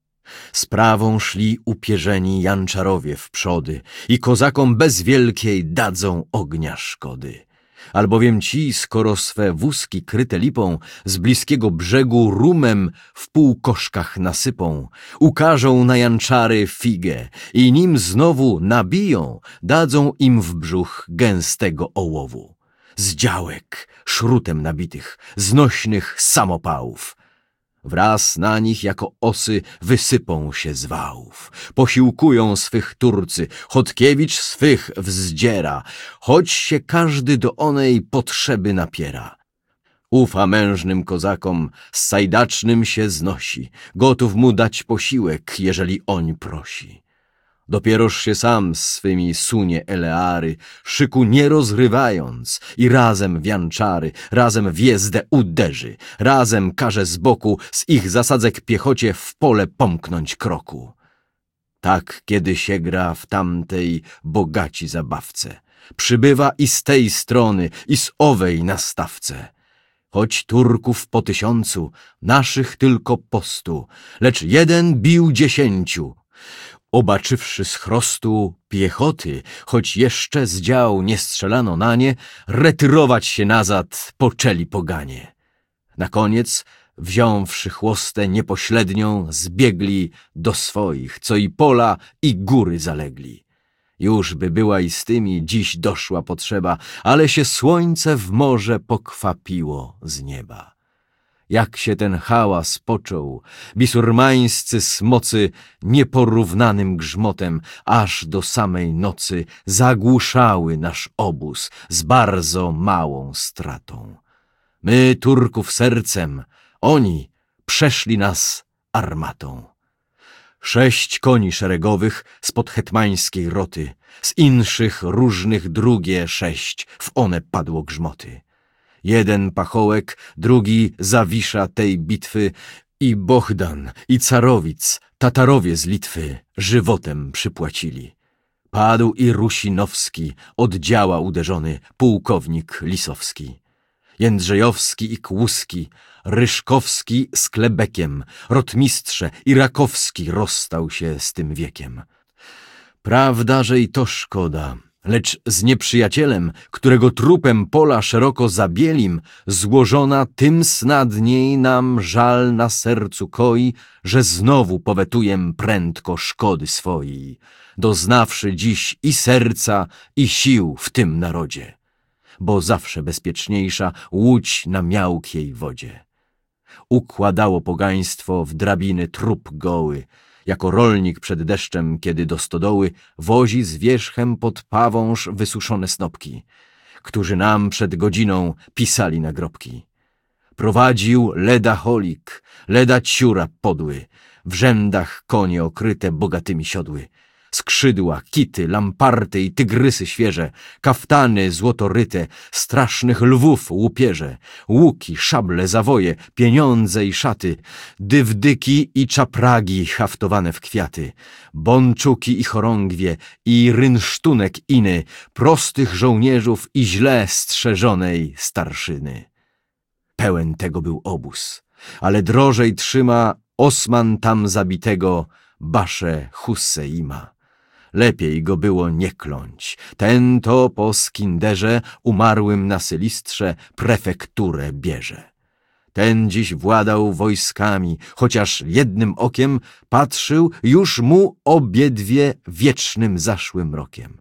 Sprawą szli upierzeni janczarowie w przody i kozakom bez wielkiej dadzą ognia szkody. Albowiem ci, skoro swe wózki kryte lipą, z bliskiego brzegu rumem w półkoszkach nasypą, ukażą na janczary figę i nim znowu nabiją, dadzą im w brzuch gęstego ołowu. Z działek, szrutem nabitych, znośnych samopałów. Wraz na nich jako osy wysypą się z wałów. Posiłkują swych Turcy, Chodkiewicz swych wzdziera, choć się każdy do onej potrzeby napiera. Ufa mężnym kozakom, z sajdacznym się znosi, gotów mu dać posiłek, jeżeli oń prosi. Dopieroż się sam z swymi sunie Eleary, szyku nie rozrywając i razem w janczary, razem w jezdę uderzy, razem każe z boku z ich zasadzek piechocie w pole pomknąć kroku. Tak kiedy się gra w tamtej bogaci zabawce, przybywa i z tej strony, i z owej na stawce. Choć Turków po 1000, naszych tylko po 100, lecz jeden bił 10. Obaczywszy z chrostu piechoty, choć jeszcze z dział nie strzelano na nie, retyrować się nazad poczęli poganie. Na koniec, wziąwszy chłostę niepoślednią, zbiegli do swoich, co i pola, i góry zalegli. Już by była i z tymi dziś doszła potrzeba, ale się słońce w morze pokwapiło z nieba. Jak się ten hałas począł, bisurmańscy smocy nieporównanym grzmotem aż do samej nocy zagłuszały nasz obóz z bardzo małą stratą. My Turków sercem, oni przeszli nas armatą. 6 koni szeregowych spod hetmańskiej roty, z inszych różnych drugie 6 w one padło grzmoty. Jeden pachołek, drugi zawisza tej bitwy, i Bohdan, i Carowic, Tatarowie z Litwy, żywotem przypłacili. Padł i Rusinowski, od działa uderzony, pułkownik Lisowski. Jędrzejowski i Kłuski, Ryszkowski z Klebekiem, rotmistrze i Rakowski rozstał się z tym wiekiem. Prawda, że i to szkoda, lecz z nieprzyjacielem, którego trupem pola szeroko zabielim, złożona tym snadniej nam żal na sercu koi, że znowu powetujem prędko szkody swojej, doznawszy dziś i serca, i sił w tym narodzie, bo zawsze bezpieczniejsza łódź na miałkiej wodzie. Układało pogaństwo w drabiny trup goły, jako rolnik przed deszczem, kiedy do stodoły wozi z wierzchem pod pawąż wysuszone snopki, którzy nam przed godziną pisali nagrobki. Prowadził leda cholik, leda ciura podły, w rzędach konie okryte bogatymi siodły, skrzydła, kity, lamparty i tygrysy świeże, kaftany złotoryte, strasznych lwów łupieże, łuki, szable, zawoje, pieniądze i szaty, dywdyki i czapragi haftowane w kwiaty, bączuki i chorągwie i rynsztunek iny, prostych żołnierzów i źle strzeżonej starszyny. Pełen tego był obóz, ale drożej trzyma Osman tam zabitego Basze Husseima. Lepiej go było nie kląć. Ten to po Skinderze, umarłym na Sylistrze, prefekturę bierze. Ten dziś władał wojskami, chociaż jednym okiem patrzył, już mu obiedwie wiecznym zaszłym rokiem.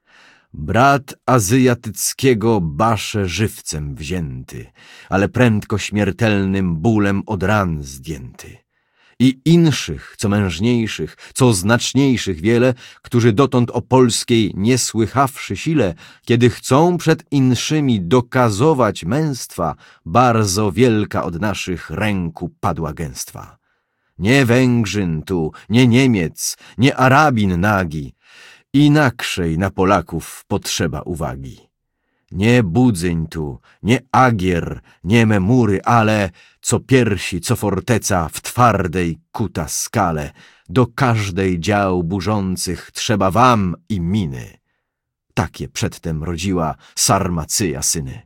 Brat azjatyckiego Basze żywcem wzięty, ale prędko śmiertelnym bólem od ran zdjęty. I inszych, co mężniejszych, co znaczniejszych wiele, którzy dotąd o polskiej nie słychawszy sile, kiedy chcą przed inszymi dokazować męstwa, bardzo wielka od naszych ręku padła gęstwa. Nie Węgrzyn tu, nie Niemiec, nie Arabin nagi, inakszej na Polaków potrzeba uwagi. Nie Budzyń tu, nie Agier, nie Memury, ale co piersi, co forteca w twardej kuta skale, do każdej dział burzących trzeba wam i miny. Takie przedtem rodziła Sarmacyja syny.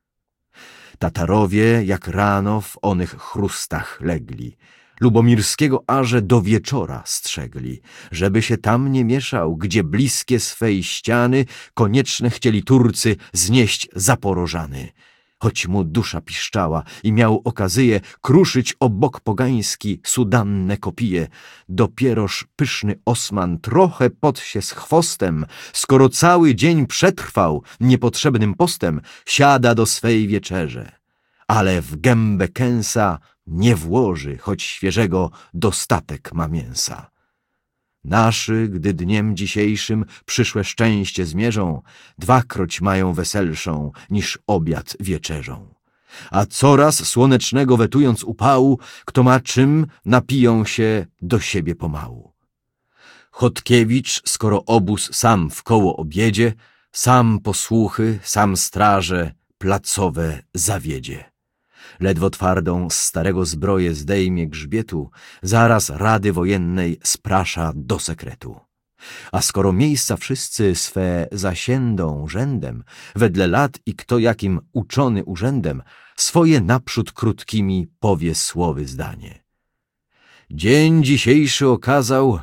Tatarowie jak rano w onych chrustach legli, Lubomirskiego aże do wieczora strzegli, żeby się tam nie mieszał, gdzie bliskie swej ściany konieczne chcieli Turcy znieść Zaporożany. Choć mu dusza piszczała i miał okazyję kruszyć o bok pogański sudanne kopije, dopieroż pyszny Osman trochę pod się z chwostem, skoro cały dzień przetrwał niepotrzebnym postem, siada do swej wieczerze, ale w gębę kęsa nie włoży, choć świeżego dostatek ma mięsa. Naszy, gdy dniem dzisiejszym przyszłe szczęście zmierzą, dwakroć mają weselszą niż obiad wieczerzą. A coraz słonecznego wetując upału, kto ma czym, napiją się do siebie pomału. Chodkiewicz, skoro obóz sam w koło objedzie, sam posłuchy, sam straże placowe zawiedzie. Ledwo twardą z starego zbroję zdejmie grzbietu, zaraz rady wojennej sprasza do sekretu. A skoro miejsca wszyscy swe zasiędą rzędem, wedle lat i kto jakim uczony urzędem, swoje naprzód krótkimi powie słowy zdanie. Dzień dzisiejszy okazał,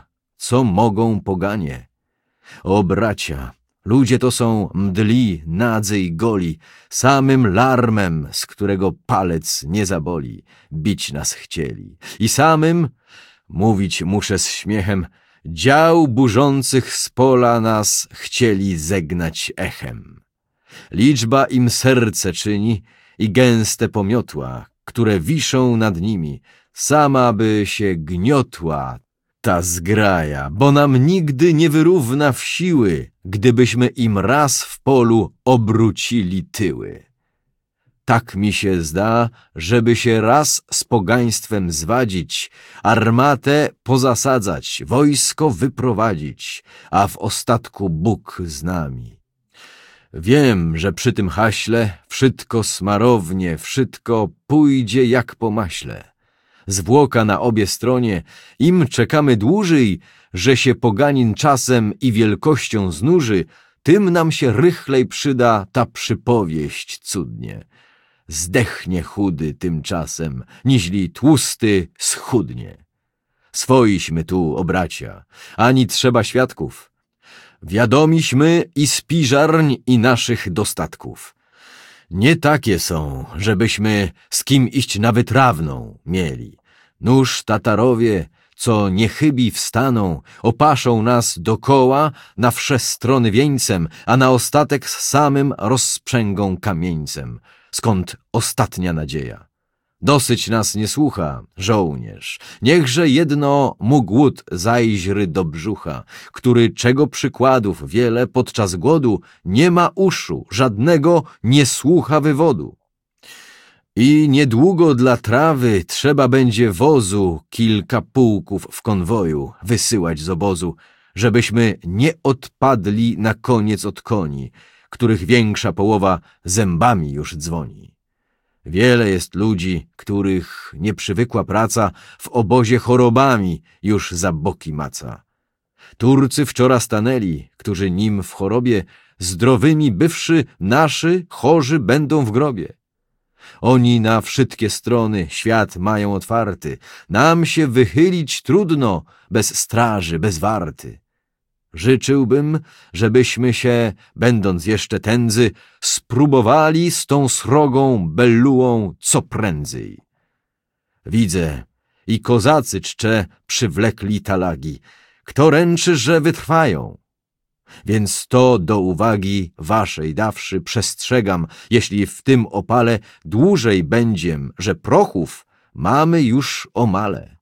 co mogą poganie. O bracia, ludzie to są mdli, nadzy i goli, samym larmem, z którego palec nie zaboli, bić nas chcieli. I samym, mówić muszę z śmiechem, dział burzących z pola nas chcieli zegnać echem. Liczba im serce czyni i gęste pomiotła, które wiszą nad nimi, sama by się gniotła ta zgraja, bo nam nigdy nie wyrówna w siły, gdybyśmy im raz w polu obrócili tyły. Tak mi się zda, żeby się raz z pogaństwem zwadzić, armatę pozasadzać, wojsko wyprowadzić, a w ostatku Bóg z nami. Wiem, że przy tym haśle wszystko smarownie, wszystko pójdzie jak po maśle. Zwłoka na obie stronie, im czekamy dłużej, że się poganin czasem i wielkością znuży, tym nam się rychlej przyda ta przypowieść cudnie. Zdechnie chudy tymczasem, niźli tłusty schudnie. Swoiśmy tu, o bracia, ani trzeba świadków. Wiadomiśmy i spiżarń i naszych dostatków. Nie takie są, żebyśmy z kim iść na wytrawną mieli. Nuż Tatarowie, co niechybi wstaną, opaszą nas dokoła na wsze strony wieńcem, a na ostatek z samym rozprzęgą kamieńcem. Skąd ostatnia nadzieja? Dosyć nas nie słucha, żołnierz. Niechże jedno mu głód zajźry do brzucha, który czego przykładów wiele podczas głodu nie ma uszu, żadnego nie słucha wywodu. I niedługo dla trawy trzeba będzie wozu kilka pułków w konwoju wysyłać z obozu, żebyśmy nie odpadli na koniec od koni, których większa połowa zębami już dzwoni. Wiele jest ludzi, których nieprzywykła praca w obozie chorobami już za boki maca. Turcy wczoraj stanęli, którzy nim w chorobie, zdrowymi bywszy naszy chorzy będą w grobie. Oni na wszystkie strony świat mają otwarty, nam się wychylić trudno, bez straży, bez warty. Życzyłbym, żebyśmy się, będąc jeszcze tędzy, spróbowali z tą srogą bellułą co prędzej. Widzę, i kozacy czcze przywlekli talagi, kto ręczy, że wytrwają. Więc to do uwagi waszej dawszy przestrzegam, jeśli w tym opale dłużej będziem, że prochów mamy już omale.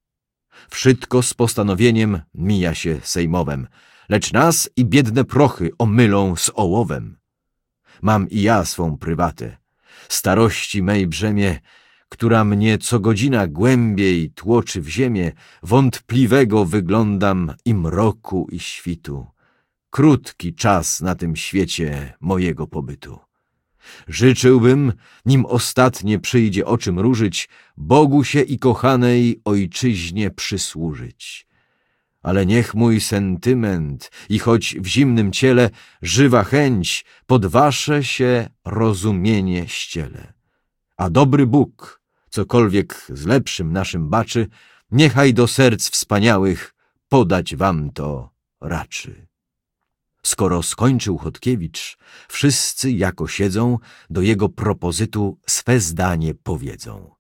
Wszystko z postanowieniem mija się sejmowem, lecz nas i biedne prochy omylą z ołowem. Mam i ja swą prywatę, starości mej brzemię, która mnie co godzina głębiej tłoczy w ziemię, wątpliwego wyglądam i mroku i świtu. Krótki czas na tym świecie mojego pobytu. Życzyłbym, nim ostatnie przyjdzie o czym różyć, Bogu się i kochanej ojczyźnie przysłużyć. Ale niech mój sentyment i choć w zimnym ciele żywa chęć pod wasze się rozumienie ściele. A dobry Bóg, cokolwiek z lepszym naszym baczy, niechaj do serc wspaniałych podać wam to raczy. Skoro skończył Chodkiewicz, wszyscy jako siedzą, do jego propozytu swe zdanie powiedzą.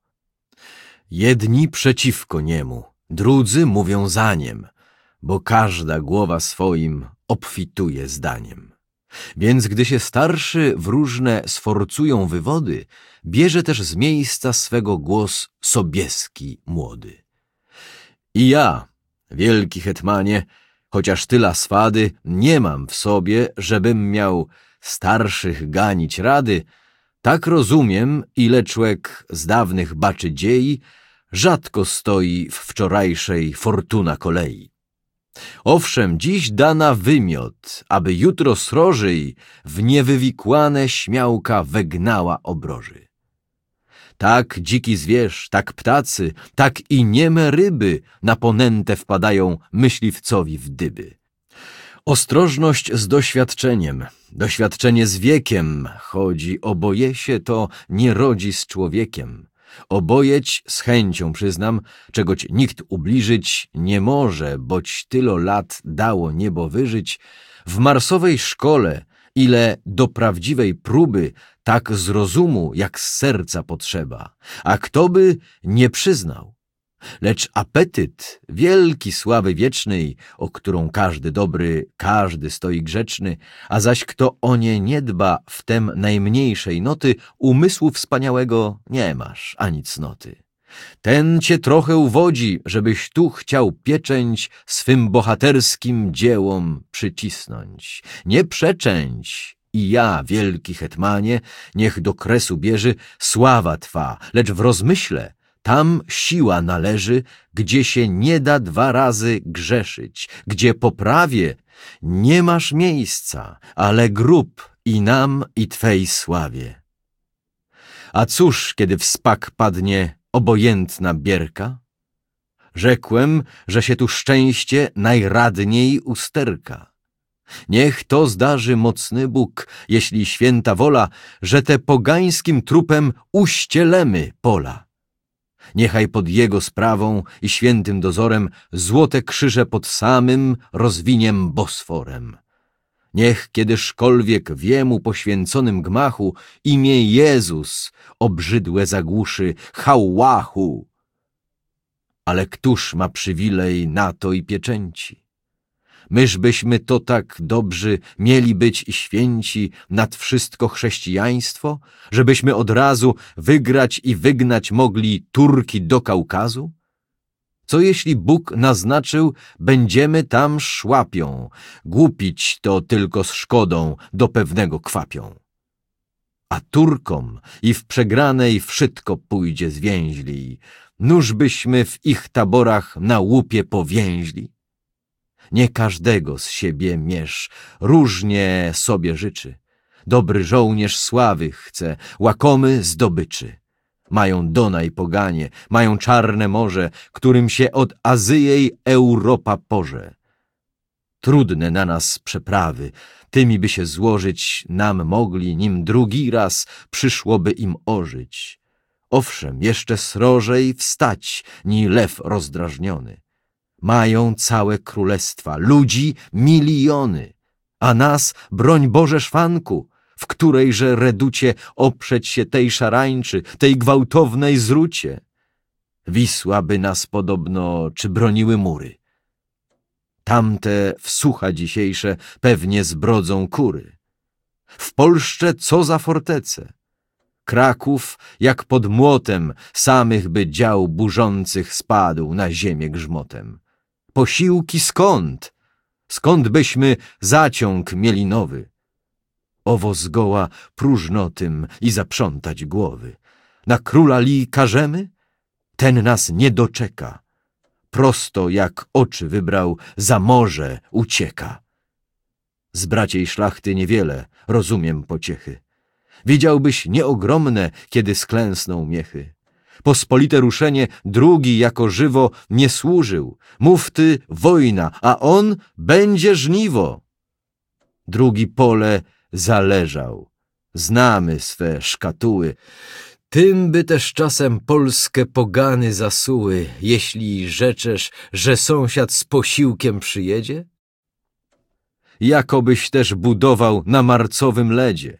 Jedni przeciwko niemu, drudzy mówią za niem, bo każda głowa swoim obfituje zdaniem. Więc gdy się starszy w różne sforcują wywody, bierze też z miejsca swego głos Sobieski młody. I ja, wielki hetmanie, chociaż tyla swady nie mam w sobie, żebym miał starszych ganić rady, tak rozumiem, ile człek z dawnych baczy dziei, rzadko stoi w wczorajszej fortuna kolei. Owszem, dziś dana wymiot, aby jutro srożyj w niewywikłane śmiałka wegnała obroży. Tak dziki zwierz, tak ptacy, tak i nieme ryby na ponętę wpadają myśliwcowi w dyby. Ostrożność z doświadczeniem, doświadczenie z wiekiem chodzi, oboje się to nie rodzi z człowiekiem. Obojeć z chęcią przyznam, czegoć nikt ubliżyć nie może, boć tylo lat dało niebo wyżyć. W marsowej szkole, ile do prawdziwej próby, tak z rozumu, jak z serca potrzeba. A kto by nie przyznał? Lecz apetyt wielki sławy wiecznej, o którą każdy dobry, każdy stoi grzeczny, a zaś kto o nie nie dba w tem najmniejszej noty, umysłu wspaniałego nie masz ani cnoty. Ten cię trochę uwodzi, żebyś tu chciał pieczęć swym bohaterskim dziełom przycisnąć. Nie przeczęć! I ja, wielki hetmanie, niech do kresu bierze sława twa, lecz w rozmyśle tam siła należy, gdzie się nie da dwa razy grzeszyć, gdzie po prawie nie masz miejsca, ale grób i nam, i twej sławie. A cóż, kiedy w spak padnie obojętna bierka? Rzekłem, że się tu szczęście najradniej usterka. Niech to zdarzy mocny Bóg, jeśli święta wola, że te pogańskim trupem uścielemy pola. Niechaj pod jego sprawą i świętym dozorem złote krzyże pod samym rozwiniem Bosforem. Niech kiedyżkolwiek w jemu poświęconym gmachu imię Jezus obrzydłe zagłuszy hałłachu. Ale któż ma przywilej na to i pieczęci? Myżbyśmy to tak dobrzy mieli być i święci nad wszystko chrześcijaństwo, żebyśmy od razu wygrać i wygnać mogli Turki do Kaukazu? Co jeśli Bóg naznaczył, będziemy tam szłapią, głupić to tylko z szkodą do pewnego kwapią. A Turkom i w przegranej wszystko pójdzie zwięźli, nużbyśmy w ich taborach na łupie powięźli. Nie każdego z siebie mierz, różnie sobie życzy. Dobry żołnierz sławy chce, łakomy zdobyczy. Mają Donaj poganie, mają czarne morze, którym się od Azyi Europa porze. Trudne na nas przeprawy, tymi by się złożyć nam mogli, nim drugi raz przyszłoby im ożyć. Owszem, jeszcze srożej wstać, ni lew rozdrażniony. Mają całe królestwa, ludzi miliony, a nas, broń Boże szwanku, w którejże reducie oprzeć się tej szarańczy, tej gwałtownej zrucie. Wisła by nas podobno, czy broniły mury. Tamte w sucha dzisiejsze pewnie zbrodzą kury. W Polszcze co za fortece? Kraków jak pod młotem samych by dział burzących spadł na ziemię grzmotem. Posiłki skąd? Skąd byśmy zaciąg mieli nowy? Owo zgoła próżnotym i zaprzątać głowy. Na króla li każemy? Ten nas nie doczeka. Prosto jak oczy wybrał, za morze ucieka. Z braciej szlachty niewiele, rozumiem pociechy. Widziałbyś nieogromne, kiedy sklęsną miechy. Pospolite ruszenie drugi jako żywo nie służył. Mów ty wojna, a on będzie żniwo. Drugi pole zależał. Znamy swe szkatuły. Tym by też czasem Polskę pogany zasuły, jeśli rzeczesz, że sąsiad z posiłkiem przyjedzie? Jakobyś też budował na marcowym ledzie.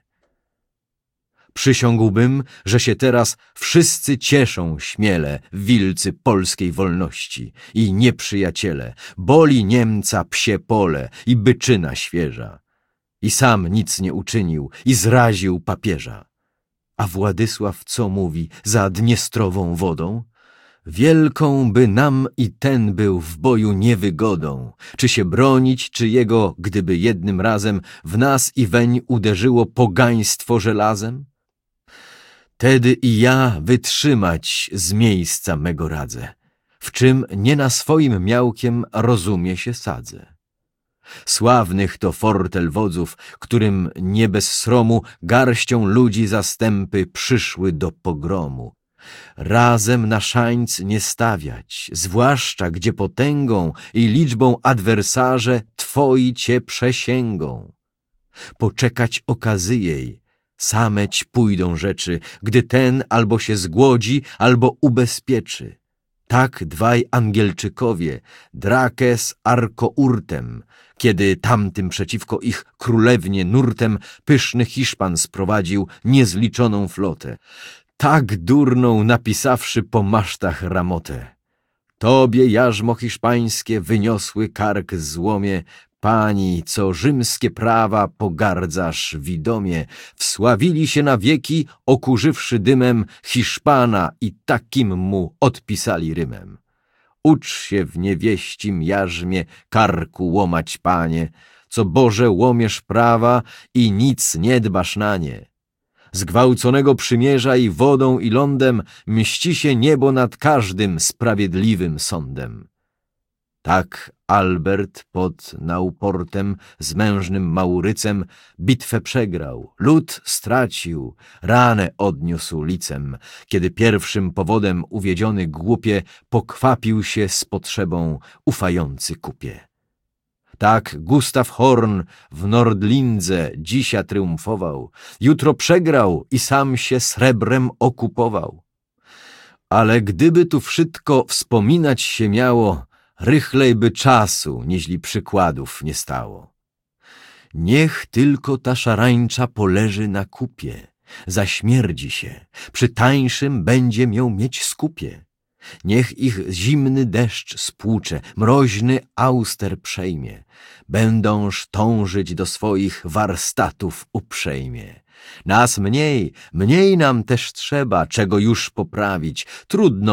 Przysiągłbym, że się teraz wszyscy cieszą śmiele wilcy polskiej wolności i nieprzyjaciele, boli Niemca psie pole i byczyna świeża. I sam nic nie uczynił i zraził papieża. A Władysław co mówi za Dniestrową wodą? Wielką by nam i ten był w boju niewygodą, czy się bronić, czy jego, gdyby jednym razem w nas i weń uderzyło pogaństwo żelazem? Tedy i ja wytrzymać z miejsca mego radzę, w czym nie na swoim miałkiem rozumie się sadzę. Sławnych to fortel wodzów, którym nie bez sromu garścią ludzi zastępy przyszły do pogromu. Razem na szańc nie stawiać, zwłaszcza gdzie potęgą i liczbą adwersarze twoi cię przesięgą. Poczekać okazy jej, Sameć pójdą rzeczy, gdy ten albo się zgłodzi, albo ubezpieczy. Tak dwaj Angielczykowie, Drake z Arkourtem, kiedy tamtym przeciwko ich królewnie nurtem pyszny Hiszpan sprowadził niezliczoną flotę, tak durną napisawszy po masztach ramotę. Tobie, jarzmo hiszpańskie, wyniosły kark złomie, pani, co rzymskie prawa pogardzasz widomie, wsławili się na wieki, okurzywszy dymem Hiszpana i takim mu odpisali rymem. Ucz się w niewieścim jarzmie karku łomać, panie, co Boże łomiesz prawa i nic nie dbasz na nie. Zgwałconego przymierza i wodą i lądem mści się niebo nad każdym sprawiedliwym sądem. Tak Albert pod Nauportem z mężnym Maurycem bitwę przegrał, lud stracił, ranę odniósł licem, kiedy pierwszym powodem uwiedziony głupie pokwapił się z potrzebą ufający kupie. Tak Gustaw Horn w Nordlindze dzisiaj triumfował, jutro przegrał i sam się srebrem okupował. Ale gdyby tu wszystko wspominać się miało, rychlej by czasu, nieźli przykładów nie stało. Niech tylko ta szarańcza poleży na kupie, zaśmierdzi się, przy tańszym będzie miał mieć skupie. Niech ich zimny deszcz spłucze, mroźny auster przejmie, będąż tążyć do swoich warsztatów uprzejmie. Nas mniej, mniej nam też trzeba, czego już poprawić. Trudno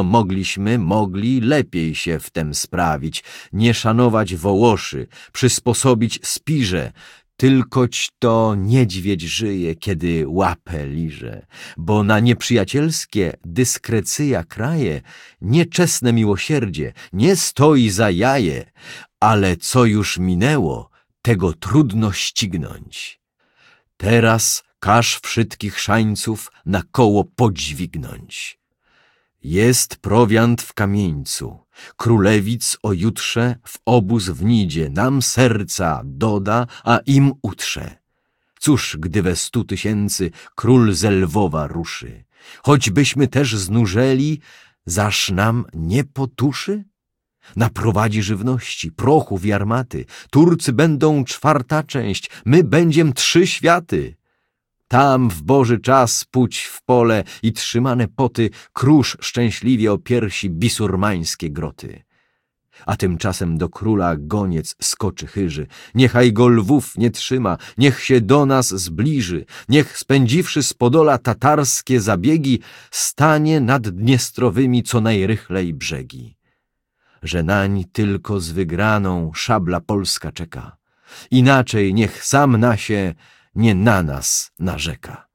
mogli lepiej się w tem sprawić, nie szanować Wołoszy, przysposobić Spirze, tylkoć to niedźwiedź żyje, kiedy łapę liże, bo na nieprzyjacielskie dyskrecyja kraje, nieczesne miłosierdzie nie stoi za jaje, ale co już minęło, tego trudno ścignąć. Teraz każ wszystkich szańców na koło podźwignąć. Jest prowiant w kamieńcu, królewic o jutrze w obóz wnidzie, nam serca doda, a im utrze. Cóż, gdy we 100 000 król ze Lwowa ruszy, choćbyśmy też znużeli, zaż nam nie potuszy? Naprowadzi żywności, prochów i armaty, Turcy będą 4. część, my będziem 3 światy. Tam w Boży czas pójdź w pole i trzymane poty krusz szczęśliwie o piersi bisurmańskie groty. A tymczasem do króla goniec skoczy chyży, niechaj go lwów nie trzyma, niech się do nas zbliży, niech spędziwszy z Podola tatarskie zabiegi, stanie nad Dniestrowymi co najrychlej brzegi. Że nań tylko z wygraną szabla polska czeka, inaczej niech sam nasie nie na nas narzeka.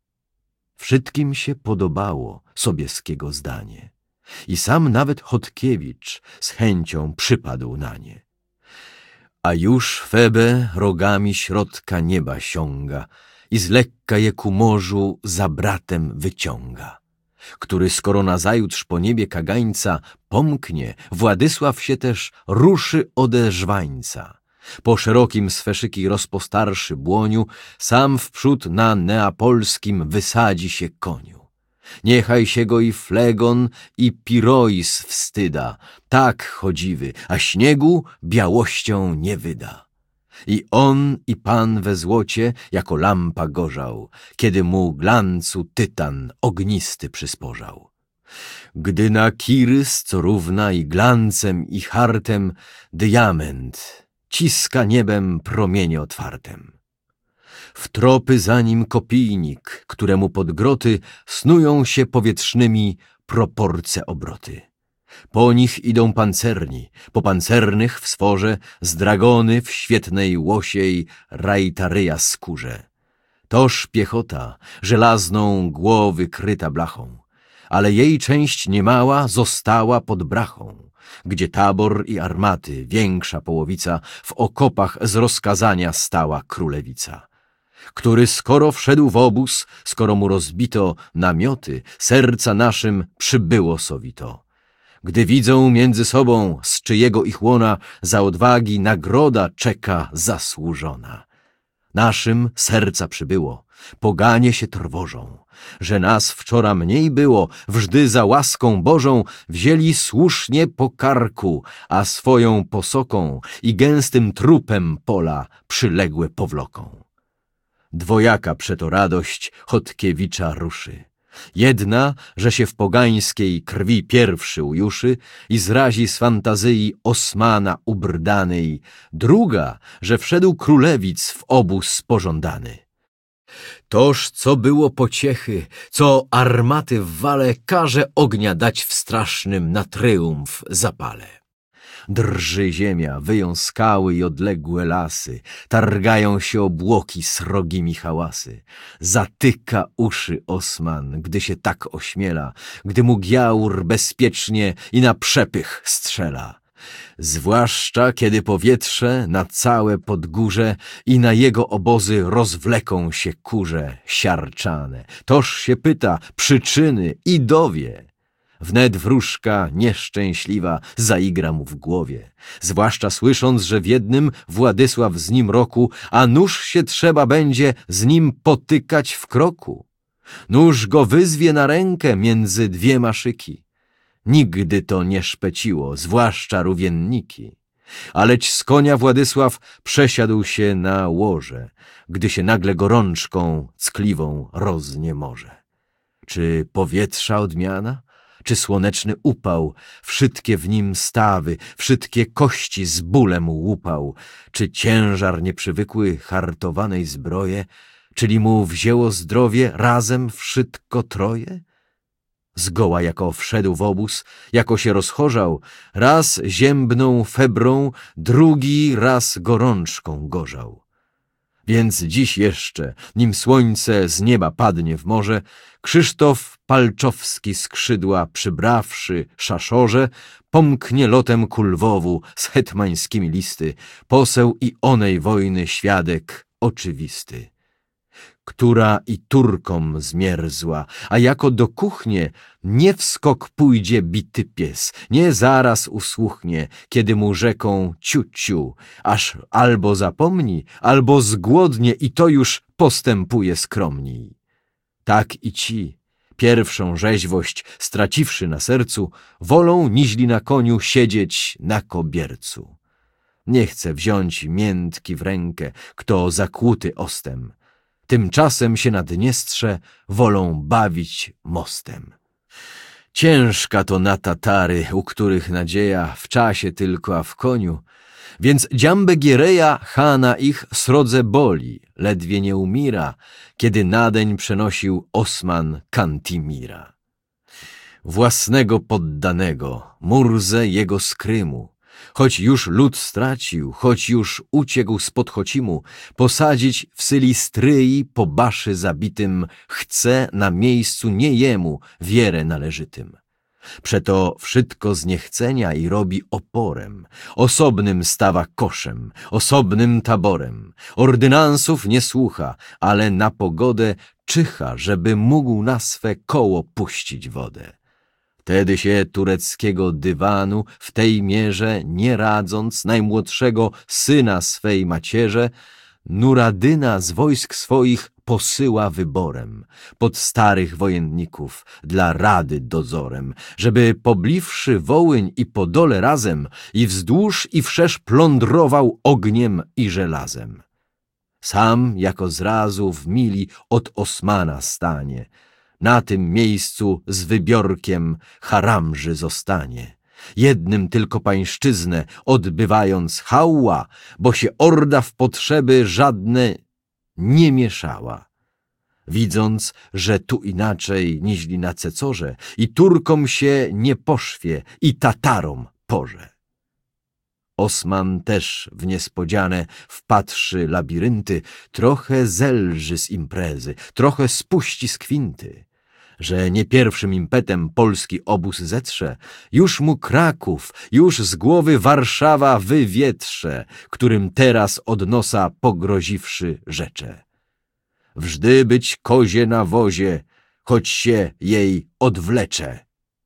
Wszystkim się podobało Sobieskiego zdanie i sam nawet Chodkiewicz z chęcią przypadł na nie. A już Febe rogami środka nieba siąga i z lekka je ku morzu za bratem wyciąga, który skoro nazajutrz po niebie kagańca pomknie, Władysław się też ruszy ode żwańca. Po szerokim sweszyki rozpostarszy błoniu, sam wprzód na neapolskim wysadzi się koniu. Niechaj się go i Flegon, i Pirois wstyda, tak chodziwy, a śniegu białością nie wyda. I on, i pan we złocie, jako lampa gorzał, kiedy mu glancu tytan ognisty przysporzał. Gdy na Kirys, co równa i glancem, i hartem, diament ciska niebem promienie otwartem. W tropy za nim kopijnik, któremu pod groty snują się powietrznymi proporce obroty. Po nich idą pancerni, po pancernych w sworze z dragony w świetnej łosiej rajtaryja skórze. Toż piechota, żelazną głowy kryta blachą, ale jej część niemała została pod brachą, gdzie tabor i armaty, większa połowica, w okopach z rozkazania stała królewica. Który skoro wszedł w obóz, skoro mu rozbito namioty, serca naszym przybyło sowito. Gdy widzą między sobą, z czyjego ich łona za odwagi nagroda czeka zasłużona. Naszym serca przybyło, Poganie się trwożą, że nas wczora mniej było, wżdy za łaską Bożą wzięli słusznie po karku, a swoją posoką i gęstym trupem pola przyległe powloką. Dwojaka przeto radość Chodkiewicza ruszy. Jedna, że się w pogańskiej krwi pierwszy ujuszy i zrazi z fantazyi Osmana ubrdanej. Druga, że wszedł królewic w obóz pożądany. Toż co było pociechy, co armaty w wale każe ognia dać w strasznym na tryumf zapale. Drży ziemia, wyją skały i odległe lasy, targają się obłoki srogimi hałasy. Zatyka uszy Osman, gdy się tak ośmiela, gdy mu Giaur bezpiecznie i na przepych strzela. Zwłaszcza kiedy powietrze na całe podgórze i na jego obozy rozwleką się kurze siarczane. Toż się pyta przyczyny i dowie. Wnet wróżka nieszczęśliwa zaigra mu w głowie, zwłaszcza słysząc, że w jednym Władysław z nim roku, a nóż się trzeba będzie z nim potykać w kroku. Nóż go wyzwie na rękę między dwiema szyki. Nigdy to nie szpeciło, zwłaszcza rówienniki. Aleć z konia Władysław przesiadł się na łoże, gdy się nagle gorączką ckliwą rozniemoże. Czy powietrza odmiana? Czy słoneczny upał, wszystkie w nim stawy, wszystkie kości z bólem łupał, czy ciężar nieprzywykły hartowanej zbroje, czyli mu wzięło zdrowie razem wszystko troje? Zgoła jako wszedł w obóz, jako się rozchorzał, raz ziębną febrą, drugi raz gorączką gorzał. Więc dziś jeszcze, nim słońce z nieba padnie w morze, Krzysztof Palczowski skrzydła przybrawszy szaszorze, pomknie lotem ku Lwowu z hetmańskimi listy, poseł i onej wojny świadek oczywisty, która i Turkom zmierzła, a jako do kuchnie nie w skok pójdzie bity pies, nie zaraz usłuchnie, kiedy mu rzeką ciu, ciu, aż albo zapomni, albo zgłodnie i to już postępuje skromniej. Tak i ci, pierwszą rzeźwość straciwszy na sercu, wolą niźli na koniu siedzieć na kobiercu. Nie chce wziąć miętki w rękę, kto zakłuty ostem. Tymczasem się na Dniestrze wolą bawić mostem. Ciężka to na Tatary, u których nadzieja w czasie tylko, a w koniu. Więc Dziambę Giereja, chana ich, srodze boli, ledwie nie umira, kiedy nadeń przenosił Osman Kantimira. Własnego poddanego, Murzę jego z Krymu, choć już lud stracił, choć już uciekł spod Chocimu, posadzić w Sylistryi po Baszy zabitym, chce na miejscu nie jemu wierę należytym. Przeto wszystko z niechcenia i robi oporem, osobnym stawa koszem, osobnym taborem. Ordynansów nie słucha, ale na pogodę czyha, żeby mógł na swe koło puścić wodę. Wtedy się tureckiego dywanu w tej mierze, nie radząc najmłodszego syna swej macierze, Nuradyna z wojsk swoich posyła wyborem pod starych wojenników dla rady dozorem, żeby pobliwszy Wołyń i Podole razem i wzdłuż i wszerz plądrował ogniem i żelazem. Sam jako zrazu w mili od Osmana stanie, na tym miejscu z wybiorkiem Haramży zostanie. Jednym tylko pańszczyznę odbywając hałła, bo się orda w potrzeby żadne nie mieszała. Widząc, że tu inaczej niźli na Cecorze i Turkom się nie poszwie i Tatarom porze. Osman też w niespodziane wpatrzy labirynty, trochę zelży z imprezy, trochę spuści z kwinty. Że nie pierwszym impetem polski obóz zetrze, już mu Kraków, już z głowy Warszawa wywietrze, którym teraz od nosa pogroziwszy rzecze. Wżdy być kozie na wozie, choć się jej odwlecze.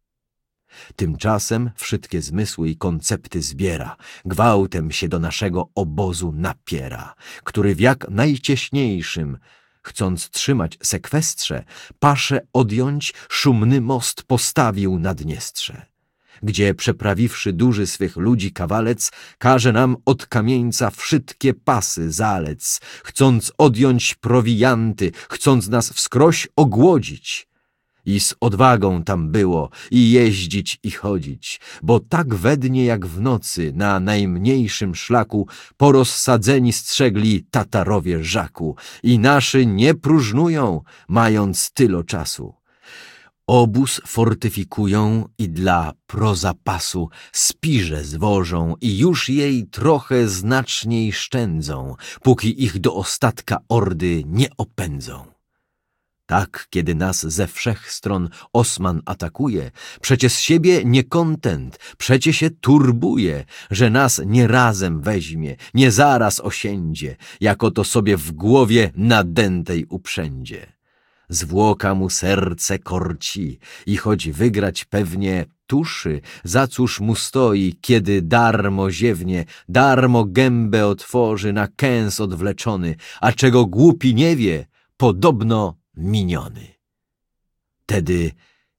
Tymczasem wszystkie zmysły i koncepty zbiera, gwałtem się do naszego obozu napiera, który w jak najcieśniejszym Chcąc trzymać sekwestrze, paszę odjąć, szumny most postawił na Dniestrze, gdzie przeprawiwszy duży swych ludzi kawalec, każe nam od kamieńca wszystkie pasy zalec, chcąc odjąć prowianty, chcąc nas wskroś ogłodzić. I z odwagą tam było i jeździć i chodzić, bo tak we dnie jak w nocy na najmniejszym szlaku porozsadzeni strzegli Tatarowie żaku i naszy nie próżnują, mając tylo czasu. Obóz fortyfikują i dla prozapasu spirze zwożą i już jej trochę znaczniej szczędzą, póki ich do ostatka ordy nie opędzą. Tak, kiedy nas ze wszech stron Osman atakuje, przecie z siebie niekontent, przecie się turbuje, że nas nie razem weźmie, nie zaraz osiędzie, jako to sobie w głowie nadętej uprzędzie. Zwłoka mu serce korci i choć wygrać pewnie tuszy, za cóż mu stoi, kiedy darmo ziewnie, darmo gębę otworzy na kęs odwleczony, a czego głupi nie wie, podobno miniony. Tedy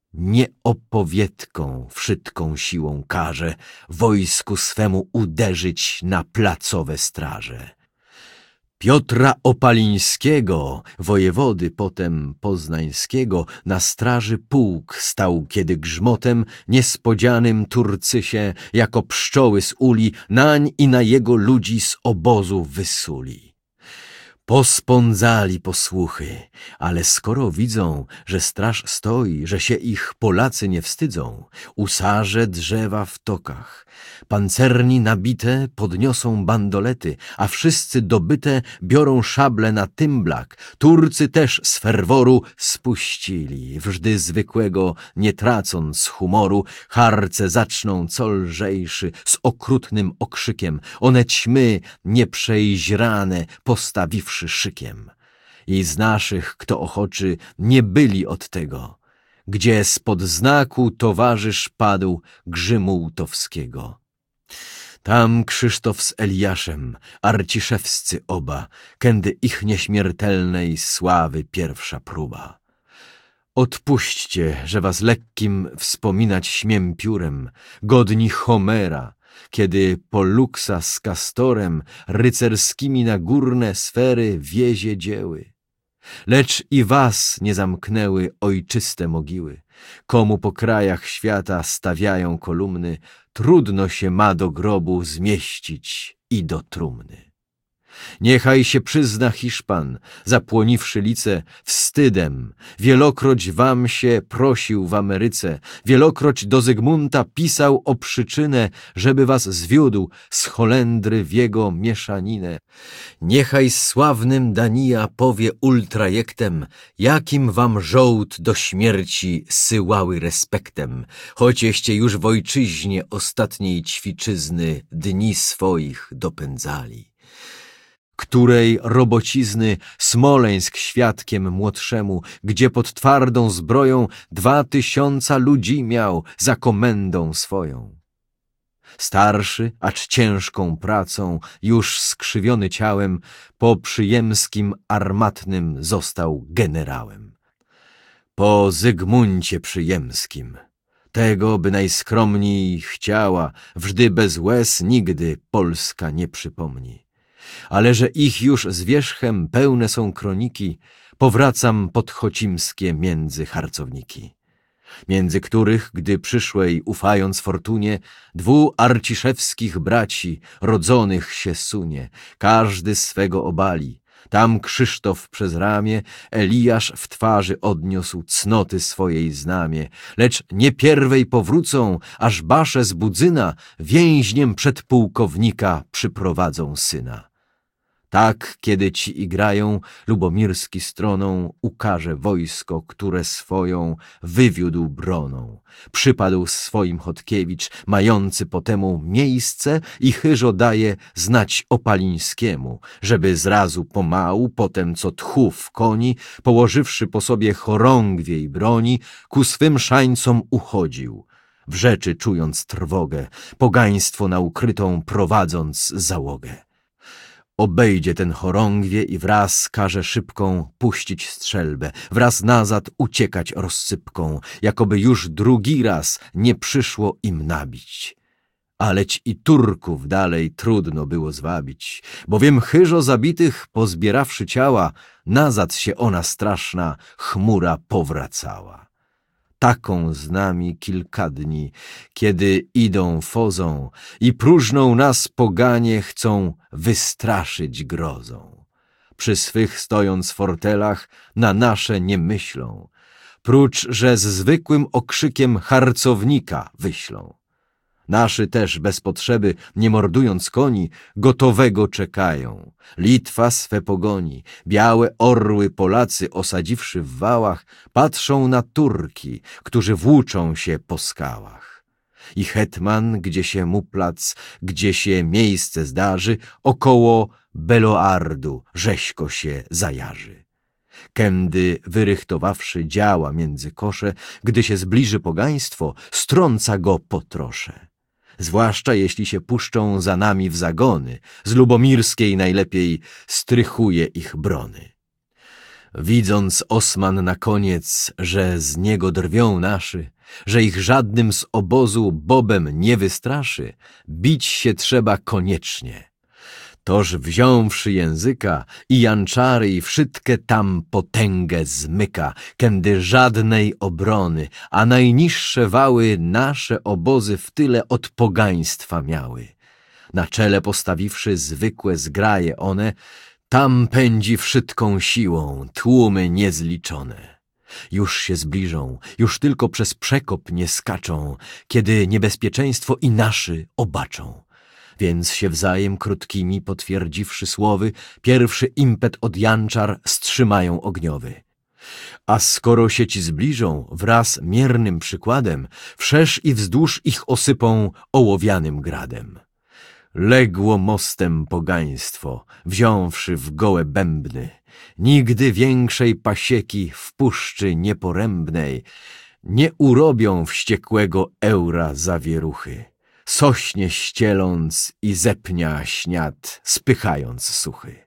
nieopowiedką wszystką siłą każe wojsku swemu uderzyć na placowe straże. Piotra Opalińskiego, wojewody potem poznańskiego, na straży pułk stał, kiedy grzmotem niespodzianym Turcysie, jako pszczoły z uli, nań i na jego ludzi z obozu wysuli. Pospądzali posłuchy, ale skoro widzą, że straż stoi, że się ich Polacy nie wstydzą, usarze drzewa w tokach, pancerni nabite podniosą bandolety, a wszyscy dobyte biorą szable na tymblak. Turcy też z ferworu spuścili, wżdy zwykłego nie tracąc humoru, harce zaczną co lżejszy z okrutnym okrzykiem, one ćmy nieprzejźrane postawiwszy szykiem. I z naszych, kto ochoczy, nie byli od tego, gdzie spod znaku towarzysz padł Grzymułtowskiego. Tam Krzysztof z Eliaszem, arciszewscy oba, kędy ich nieśmiertelnej sławy pierwsza próba. Odpuśćcie, że was lekkim wspominać śmiem piórem, godni Homera, kiedy Poluksa z Kastorem rycerskimi na górne sfery wiezie dzieły. Lecz i was nie zamknęły ojczyste mogiły. Komu po krajach świata stawiają kolumny, trudno się ma do grobu zmieścić i do trumny. Niechaj się przyzna Hiszpan, zapłoniwszy lice wstydem. Wielokroć wam się prosił w Ameryce, wielokroć do Zygmunta pisał o przyczynę, żeby was zwiódł z Holendry w jego mieszaninę. Niechaj sławnym Dania powie ultrajektem, jakim wam żołd do śmierci syłały respektem, chocieście już w ojczyźnie ostatniej ćwiczyzny dni swoich dopędzali. Której robocizny Smoleńsk świadkiem młodszemu, gdzie pod twardą zbroją 2000 ludzi miał za komendą swoją. Starszy, acz ciężką pracą, już skrzywiony ciałem, po przyjemskim armatnym został generałem. Po Zygmuncie Przyjemskim, tego by najskromniej chciała, wżdy bez łez nigdy Polska nie przypomni. Ale że ich już z wierzchem pełne są kroniki, powracam pod chocimskie między harcowniki, między których, gdy przyszłej, ufając fortunie, 2 arciszewskich braci rodzonych się sunie, każdy swego obali. Tam Krzysztof przez ramię, Eliasz w twarzy odniósł cnoty swojej znamie, lecz nie pierwej powrócą, aż Basze z Budzyna więźniem przed pułkownika przyprowadzą syna. Tak, kiedy ci igrają, Lubomirski stroną ukaże wojsko, które swoją wywiódł broną. Przypadł swoim Chodkiewicz, mający po temu miejsce i chyżo daje znać Opalińskiemu, żeby zrazu pomału, potem co tchu w koni, położywszy po sobie chorągwiej broni, ku swym szańcom uchodził, w rzeczy czując trwogę, pogaństwo na ukrytą prowadząc załogę. obejdzie ten chorągwie i wraz każe szybką puścić strzelbę, wraz nazad uciekać rozsypką, jakoby już drugi raz nie przyszło im nabić. Aleć i Turków dalej trudno było zwabić, bowiem chyżo zabitych, pozbierawszy ciała, nazad się ona straszna chmura powracała. Taką z nami kilka dni, kiedy idą fozą i próżną nas poganie chcą wystraszyć grozą. Przy swych stojąc fortelach na nasze nie myślą, prócz że z zwykłym okrzykiem harcownika wyślą. Naszy też bez potrzeby, nie mordując koni, gotowego czekają. Litwa swe pogoni, białe orły Polacy osadziwszy w wałach, patrzą na Turki, którzy włóczą się po skałach. I hetman, gdzie się mu plac, gdzie się miejsce zdarzy, około Beloardu rzeźko się zajarzy. Kędy, wyrychtowawszy działa między kosze, gdy się zbliży pogaństwo, strąca go po trosze. Zwłaszcza jeśli się puszczą za nami w zagony, z lubomirskiej najlepiej strychuje ich brony. Widząc Osman na koniec, że z niego drwią naszy, że ich żadnym z obozu bobem nie wystraszy, bić się trzeba koniecznie. Toż wziąwszy języka i janczary i wszystkie tam potęgę zmyka, kędy żadnej obrony, a najniższe wały nasze obozy w tyle od pogaństwa miały. Na czele postawiwszy zwykłe zgraje one, tam pędzi wszystką siłą tłumy niezliczone. Już się zbliżą, już tylko przez przekop nie skaczą, kiedy niebezpieczeństwo i naszy obaczą. Więc się wzajem krótkimi potwierdziwszy słowy, pierwszy impet od janczar strzymają ogniowy. A skoro się ci zbliżą, wraz miernym przykładem, wszerz i wzdłuż ich osypą ołowianym gradem. Legło mostem pogaństwo, wziąwszy w gołe bębny, nigdy większej pasieki w puszczy nieporębnej nie urobią wściekłego eura zawieruchy. Sośnie ścieląc i zepnia śniad, spychając suchy.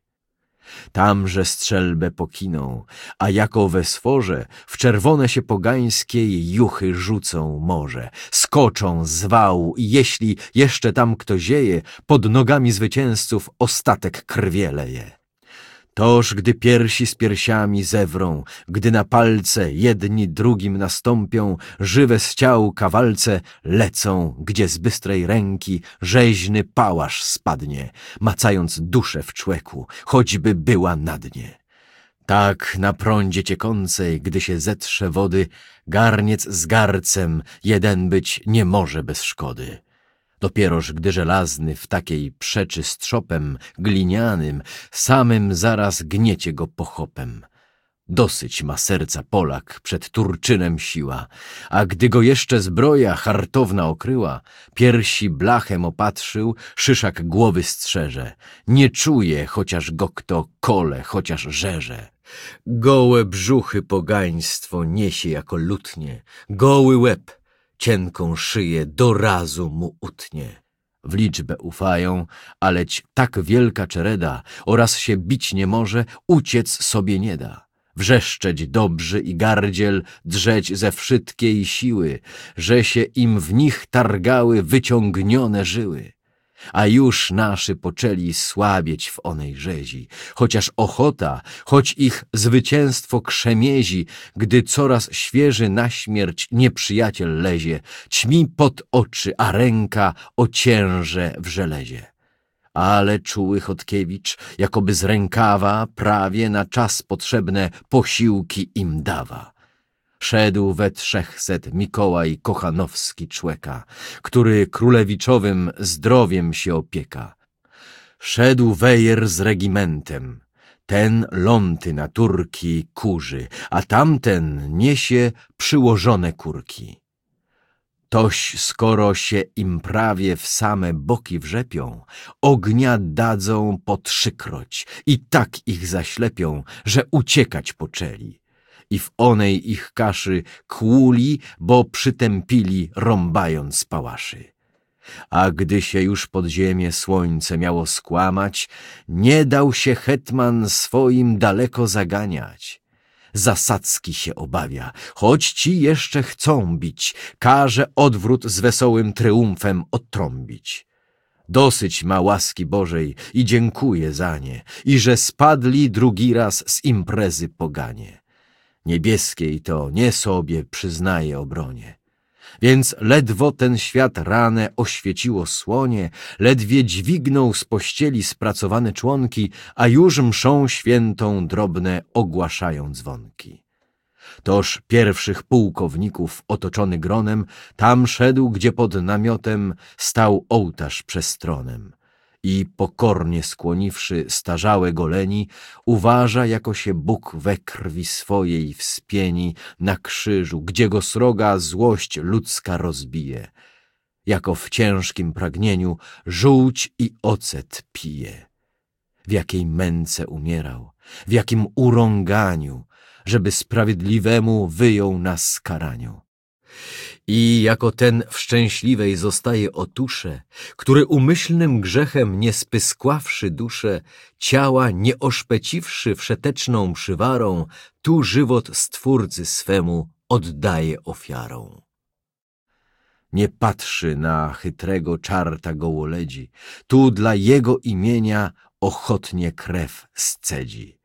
Tamże strzelbę pokiną, a jako we sworze w czerwone się pogańskiej juchy rzucą morze, skoczą z wału i jeśli jeszcze tam kto zieje, pod nogami zwycięzców ostatek krwie leje. Toż gdy piersi z piersiami zewrą, gdy na palce jedni drugim nastąpią, żywe z ciał kawalce lecą, gdzie z bystrej ręki rzeźny pałasz spadnie, macając duszę w człeku, choćby była na dnie. Tak na prądzie ciekącej, gdy się zetrze wody, garniec z garcem jeden być nie może bez szkody. Dopieroż gdy żelazny w takiej przeczy strzopem glinianym, samym zaraz gniecie go pochopem. Dosyć ma serca Polak przed Turczynem siła, a gdy go jeszcze zbroja hartowna okryła, piersi blachem opatrzył, szyszak głowy strzeże, nie czuje, chociaż go kto kole, chociaż żerze. Gołe brzuchy pogaństwo niesie jako lutnie, goły łeb, cienką szyję do razu mu utnie. W liczbę ufają, aleć tak wielka czereda oraz się bić nie może, uciec sobie nie da. Wrzeszczeć dobrzy i gardziel drzeć ze wszystkiej siły, że się im w nich targały wyciągnione żyły. A już naszy poczęli słabieć w onej rzezi, chociaż ochota, choć ich zwycięstwo krzemiezi, gdy coraz świeży na śmierć nieprzyjaciel lezie, ćmi pod oczy, a ręka ocięże w żelezie. Ale czuły Chodkiewicz, jakoby z rękawa prawie na czas potrzebne posiłki im dawa. Szedł we 300 Mikołaj Kochanowski człeka, który królewiczowym zdrowiem się opieka. Szedł wejer z regimentem, ten ląty na Turki kurzy, a tamten niesie przyłożone kurki. Toś skoro się im prawie w same boki wrzepią, ognia dadzą po 3-kroć i tak ich zaślepią, że uciekać poczęli. I w onej ich kaszy kłuli, bo przytępili, rąbając pałaszy. A gdy się już pod ziemię słońce miało skłamać, nie dał się hetman swoim daleko zaganiać. Zasadzki się obawia, choć ci jeszcze chcą bić, każe odwrót z wesołym tryumfem odtrąbić. Dosyć ma łaski Bożej i dziękuję za nie, i że spadli drugi raz z imprezy poganie. Niebieskiej to nie sobie przyznaje obronie. Więc ledwo ten świat ranę oświeciło słonie, ledwie dźwignął z pościeli spracowane członki, a już mszą świętą drobne ogłaszają dzwonki. Toż pierwszych pułkowników otoczony gronem, tam szedł, gdzie pod namiotem stał ołtarz przestronem. I pokornie skłoniwszy starzałe goleni, uważa, jako się Bóg we krwi swojej wspieni na krzyżu, gdzie go sroga złość ludzka rozbije. Jako w ciężkim pragnieniu żółć i ocet pije. W jakiej męce umierał, w jakim urąganiu, żeby sprawiedliwemu wyjął nas z karaniu. I jako ten w szczęśliwej zostaje otusze, który umyślnym grzechem nie spyskławszy duszę, ciała nie oszpeciwszy wszeteczną przywarą, tu żywot Stwórcy swemu oddaje ofiarą. Nie patrzy na chytrego czarta gołoledzi, tu dla jego imienia ochotnie krew scedzi.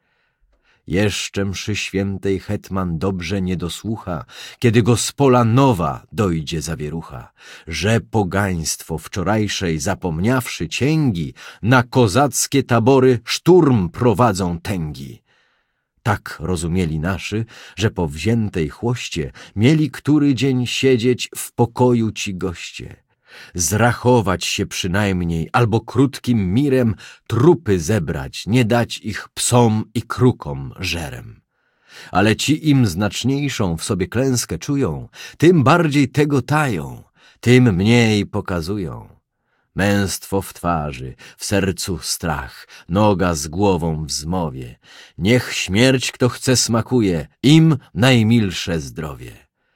Jeszcze mszy świętej hetman dobrze nie dosłucha, kiedy go z pola nowa dojdzie zawierucha, że pogaństwo wczorajszej zapomniawszy cięgi, na kozackie tabory szturm prowadzą tęgi. Tak rozumieli naszy, że po wziętej chłoście mieli który dzień siedzieć w pokoju ci goście. Zrachować się przynajmniej, albo krótkim mirem trupy zebrać, nie dać ich psom i krukom żerem. Ale ci im znaczniejszą w sobie klęskę czują, tym bardziej tego tają, tym mniej pokazują. Męstwo w twarzy, w sercu strach, noga z głową w zmowie. Niech śmierć kto chce smakuje, im najmilsze zdrowie.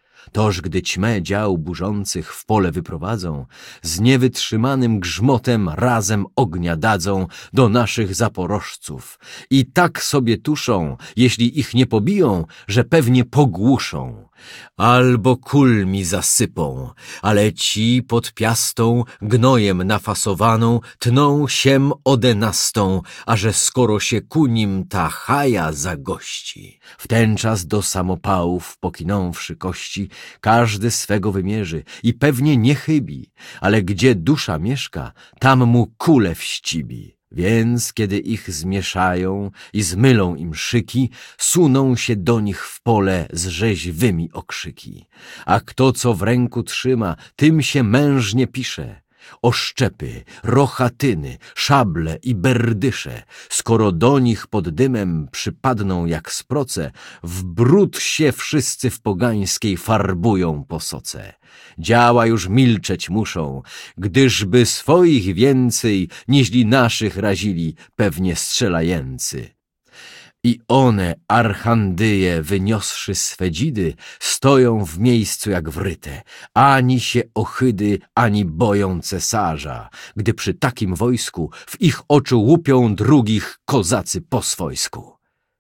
Toż gdy ćmę dział burzących w pole wyprowadzą, z niewytrzymanym grzmotem razem ognia dadzą do naszych zaporożców i tak sobie tuszą, jeśli ich nie pobiją, że pewnie pogłuszą. Albo kulmi zasypą, ale ci pod piastą, gnojem nafasowaną, tną siem odenastą, a że skoro się ku nim ta haja zagości. Wtenczas do samopałów pokinąwszy kości, każdy swego wymierzy i pewnie nie chybi, ale gdzie dusza mieszka, tam mu kule wścibi. Więc kiedy ich zmieszają i zmylą im szyki, suną się do nich w pole z rzeźwymi okrzyki. A kto co w ręku trzyma, tym się mężnie pisze. Oszczepy, rochatyny, szable i berdysze, skoro do nich pod dymem przypadną jak sproce, w brud się wszyscy w pogańskiej farbują po soce. Działa już milczeć muszą, gdyżby swoich więcej, niźli naszych razili pewnie strzelający. I one, archandyje, wyniosłszy swe dzidy, stoją w miejscu jak wryte, ani się ohydy, ani boją cesarza, gdy przy takim wojsku w ich oczu łupią drugich kozacy po swojsku.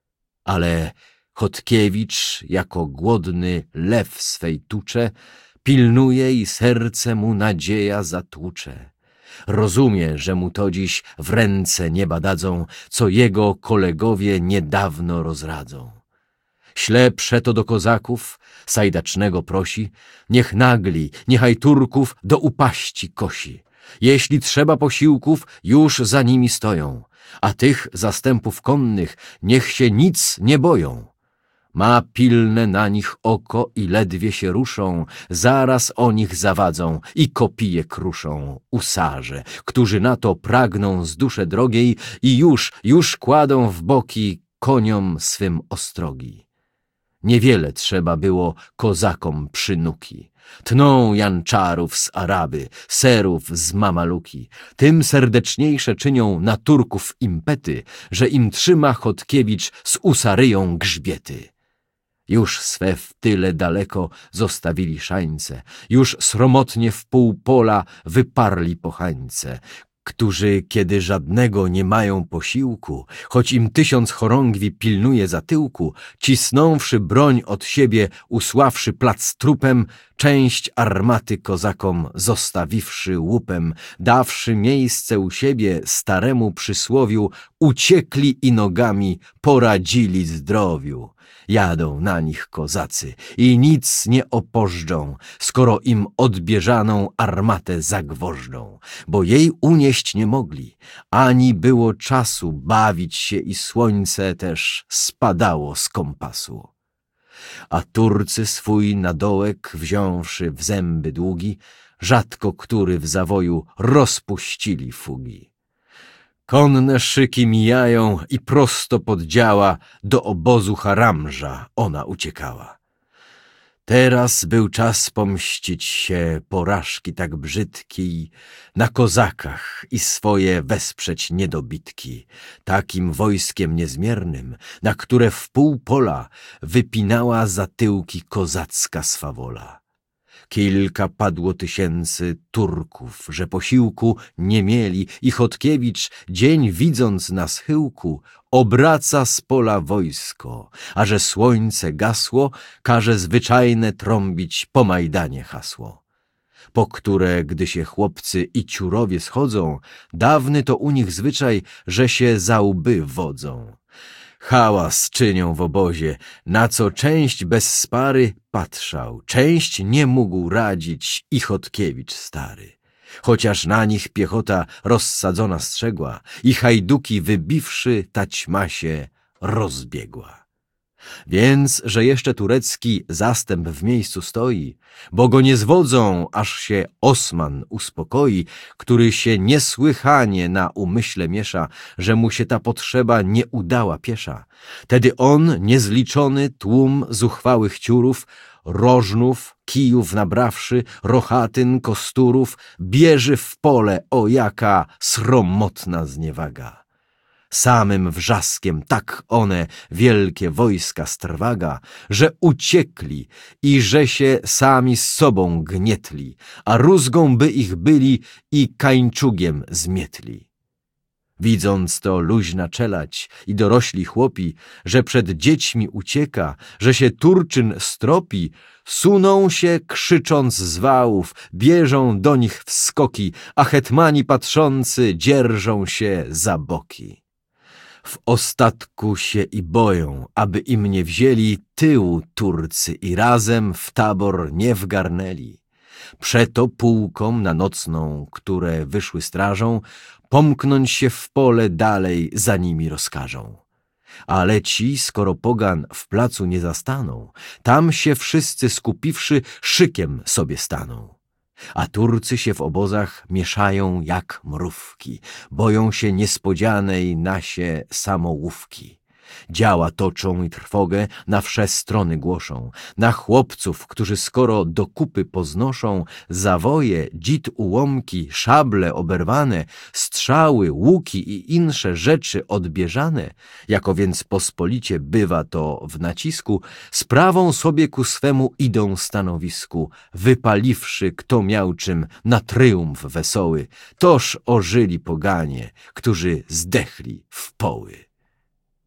Ale Chodkiewicz, jako głodny lew swej tucze, pilnuje i serce mu nadzieja zatłucze. Rozumie, że mu to dziś w ręce nieba dadzą, co jego kolegowie niedawno rozradzą. Śle przeto do kozaków, Sajdacznego prosi, niech nagli, niechaj Turków do upaści kosi. Jeśli trzeba posiłków, już za nimi stoją, a tych zastępów konnych niech się nic nie boją. Ma pilne na nich oko i ledwie się ruszą, zaraz o nich zawadzą i kopije kruszą usarze, którzy na to pragną z duszy drogiej i już kładą w boki koniom swym ostrogi. Niewiele trzeba było kozakom przynuki. Tną janczarów z Araby, serów z Mamaluki. Tym serdeczniejsze czynią na Turków impety, że im trzyma Chodkiewicz z Usaryją grzbiety. Już swe w tyle daleko zostawili szańce, już sromotnie w pół pola wyparli pochańce, którzy, kiedy żadnego nie mają posiłku, choć im 1000 chorągwi pilnuje za tyłku, cisnąwszy broń od siebie, usławszy plac trupem, część armaty kozakom zostawiwszy łupem, dawszy miejsce u siebie staremu przysłowiu, uciekli i nogami poradzili zdrowiu. Jadą na nich kozacy i nic nie opożdżą, skoro im odbierzaną armatę zagwożdżą, bo jej unieść nie mogli, ani było czasu bawić się i słońce też spadało z kompasu. A Turcy swój nadołek wziąwszy w zęby długi, rzadko który w zawoju rozpuścili fugi. Konne szyki mijają i prosto pod działa do obozu Haramża ona uciekała. Teraz był czas pomścić się porażki tak brzydkiej na kozakach i swoje wesprzeć niedobitki, takim wojskiem niezmiernym, na które w pół pola wypinała za tyłki kozacka swawola. Kilka padło tysięcy Turków, że posiłku nie mieli i Chodkiewicz, dzień widząc na schyłku, obraca z pola wojsko, a że słońce gasło, każe zwyczajne trąbić po Majdanie hasło. Po które, gdy się chłopcy i ciurowie schodzą, dawny to u nich zwyczaj, że się za łby wodzą. Hałas czynią w obozie, na co część bez spary patrzał, część nie mógł radzić i Chodkiewicz stary. Chociaż na nich piechota rozsadzona strzegła i hajduki wybiwszy taćma się rozbiegła. Więc, że jeszcze turecki zastęp w miejscu stoi, bo go nie zwodzą, aż się Osman uspokoi, który się niesłychanie na umyśle miesza, że mu się ta potrzeba nie udała piesza. Tedy on, niezliczony tłum zuchwałych ciurów, rożnów, kijów nabrawszy, rochatyn, kosturów, bierze w pole, o jaka sromotna zniewaga. Samym wrzaskiem tak one wielkie wojska strwaga, że uciekli i że się sami z sobą gnietli, a rózgą by ich byli i kańczugiem zmietli. Widząc to luźna czelać i dorośli chłopi, że przed dziećmi ucieka, że się Turczyn stropi, suną się krzycząc z wałów, bieżą do nich w skoki, a hetmani patrzący dzierżą się za boki. W ostatku się i boją, aby im nie wzięli tyłu Turcy i razem w tabor nie wgarnęli. Przeto pułkom na nocną, które wyszły strażą, pomknąć się w pole dalej za nimi rozkażą. Ale ci, skoro pogan w placu nie zastaną, tam się wszyscy skupiwszy szykiem sobie staną. A Turcy się w obozach mieszają jak mrówki, boją się niespodzianej nasie samołówki. Działa toczą i trwogę na wsze strony głoszą, na chłopców, którzy skoro do kupy poznoszą zawoje, dzid ułomki, szable oberwane, strzały, łuki i insze rzeczy odbieżane, jako więc pospolicie bywa to w nacisku, sprawą sobie ku swemu idą stanowisku, wypaliwszy kto miał czym na tryumf wesoły, toż ożyli poganie, którzy zdechli w poły.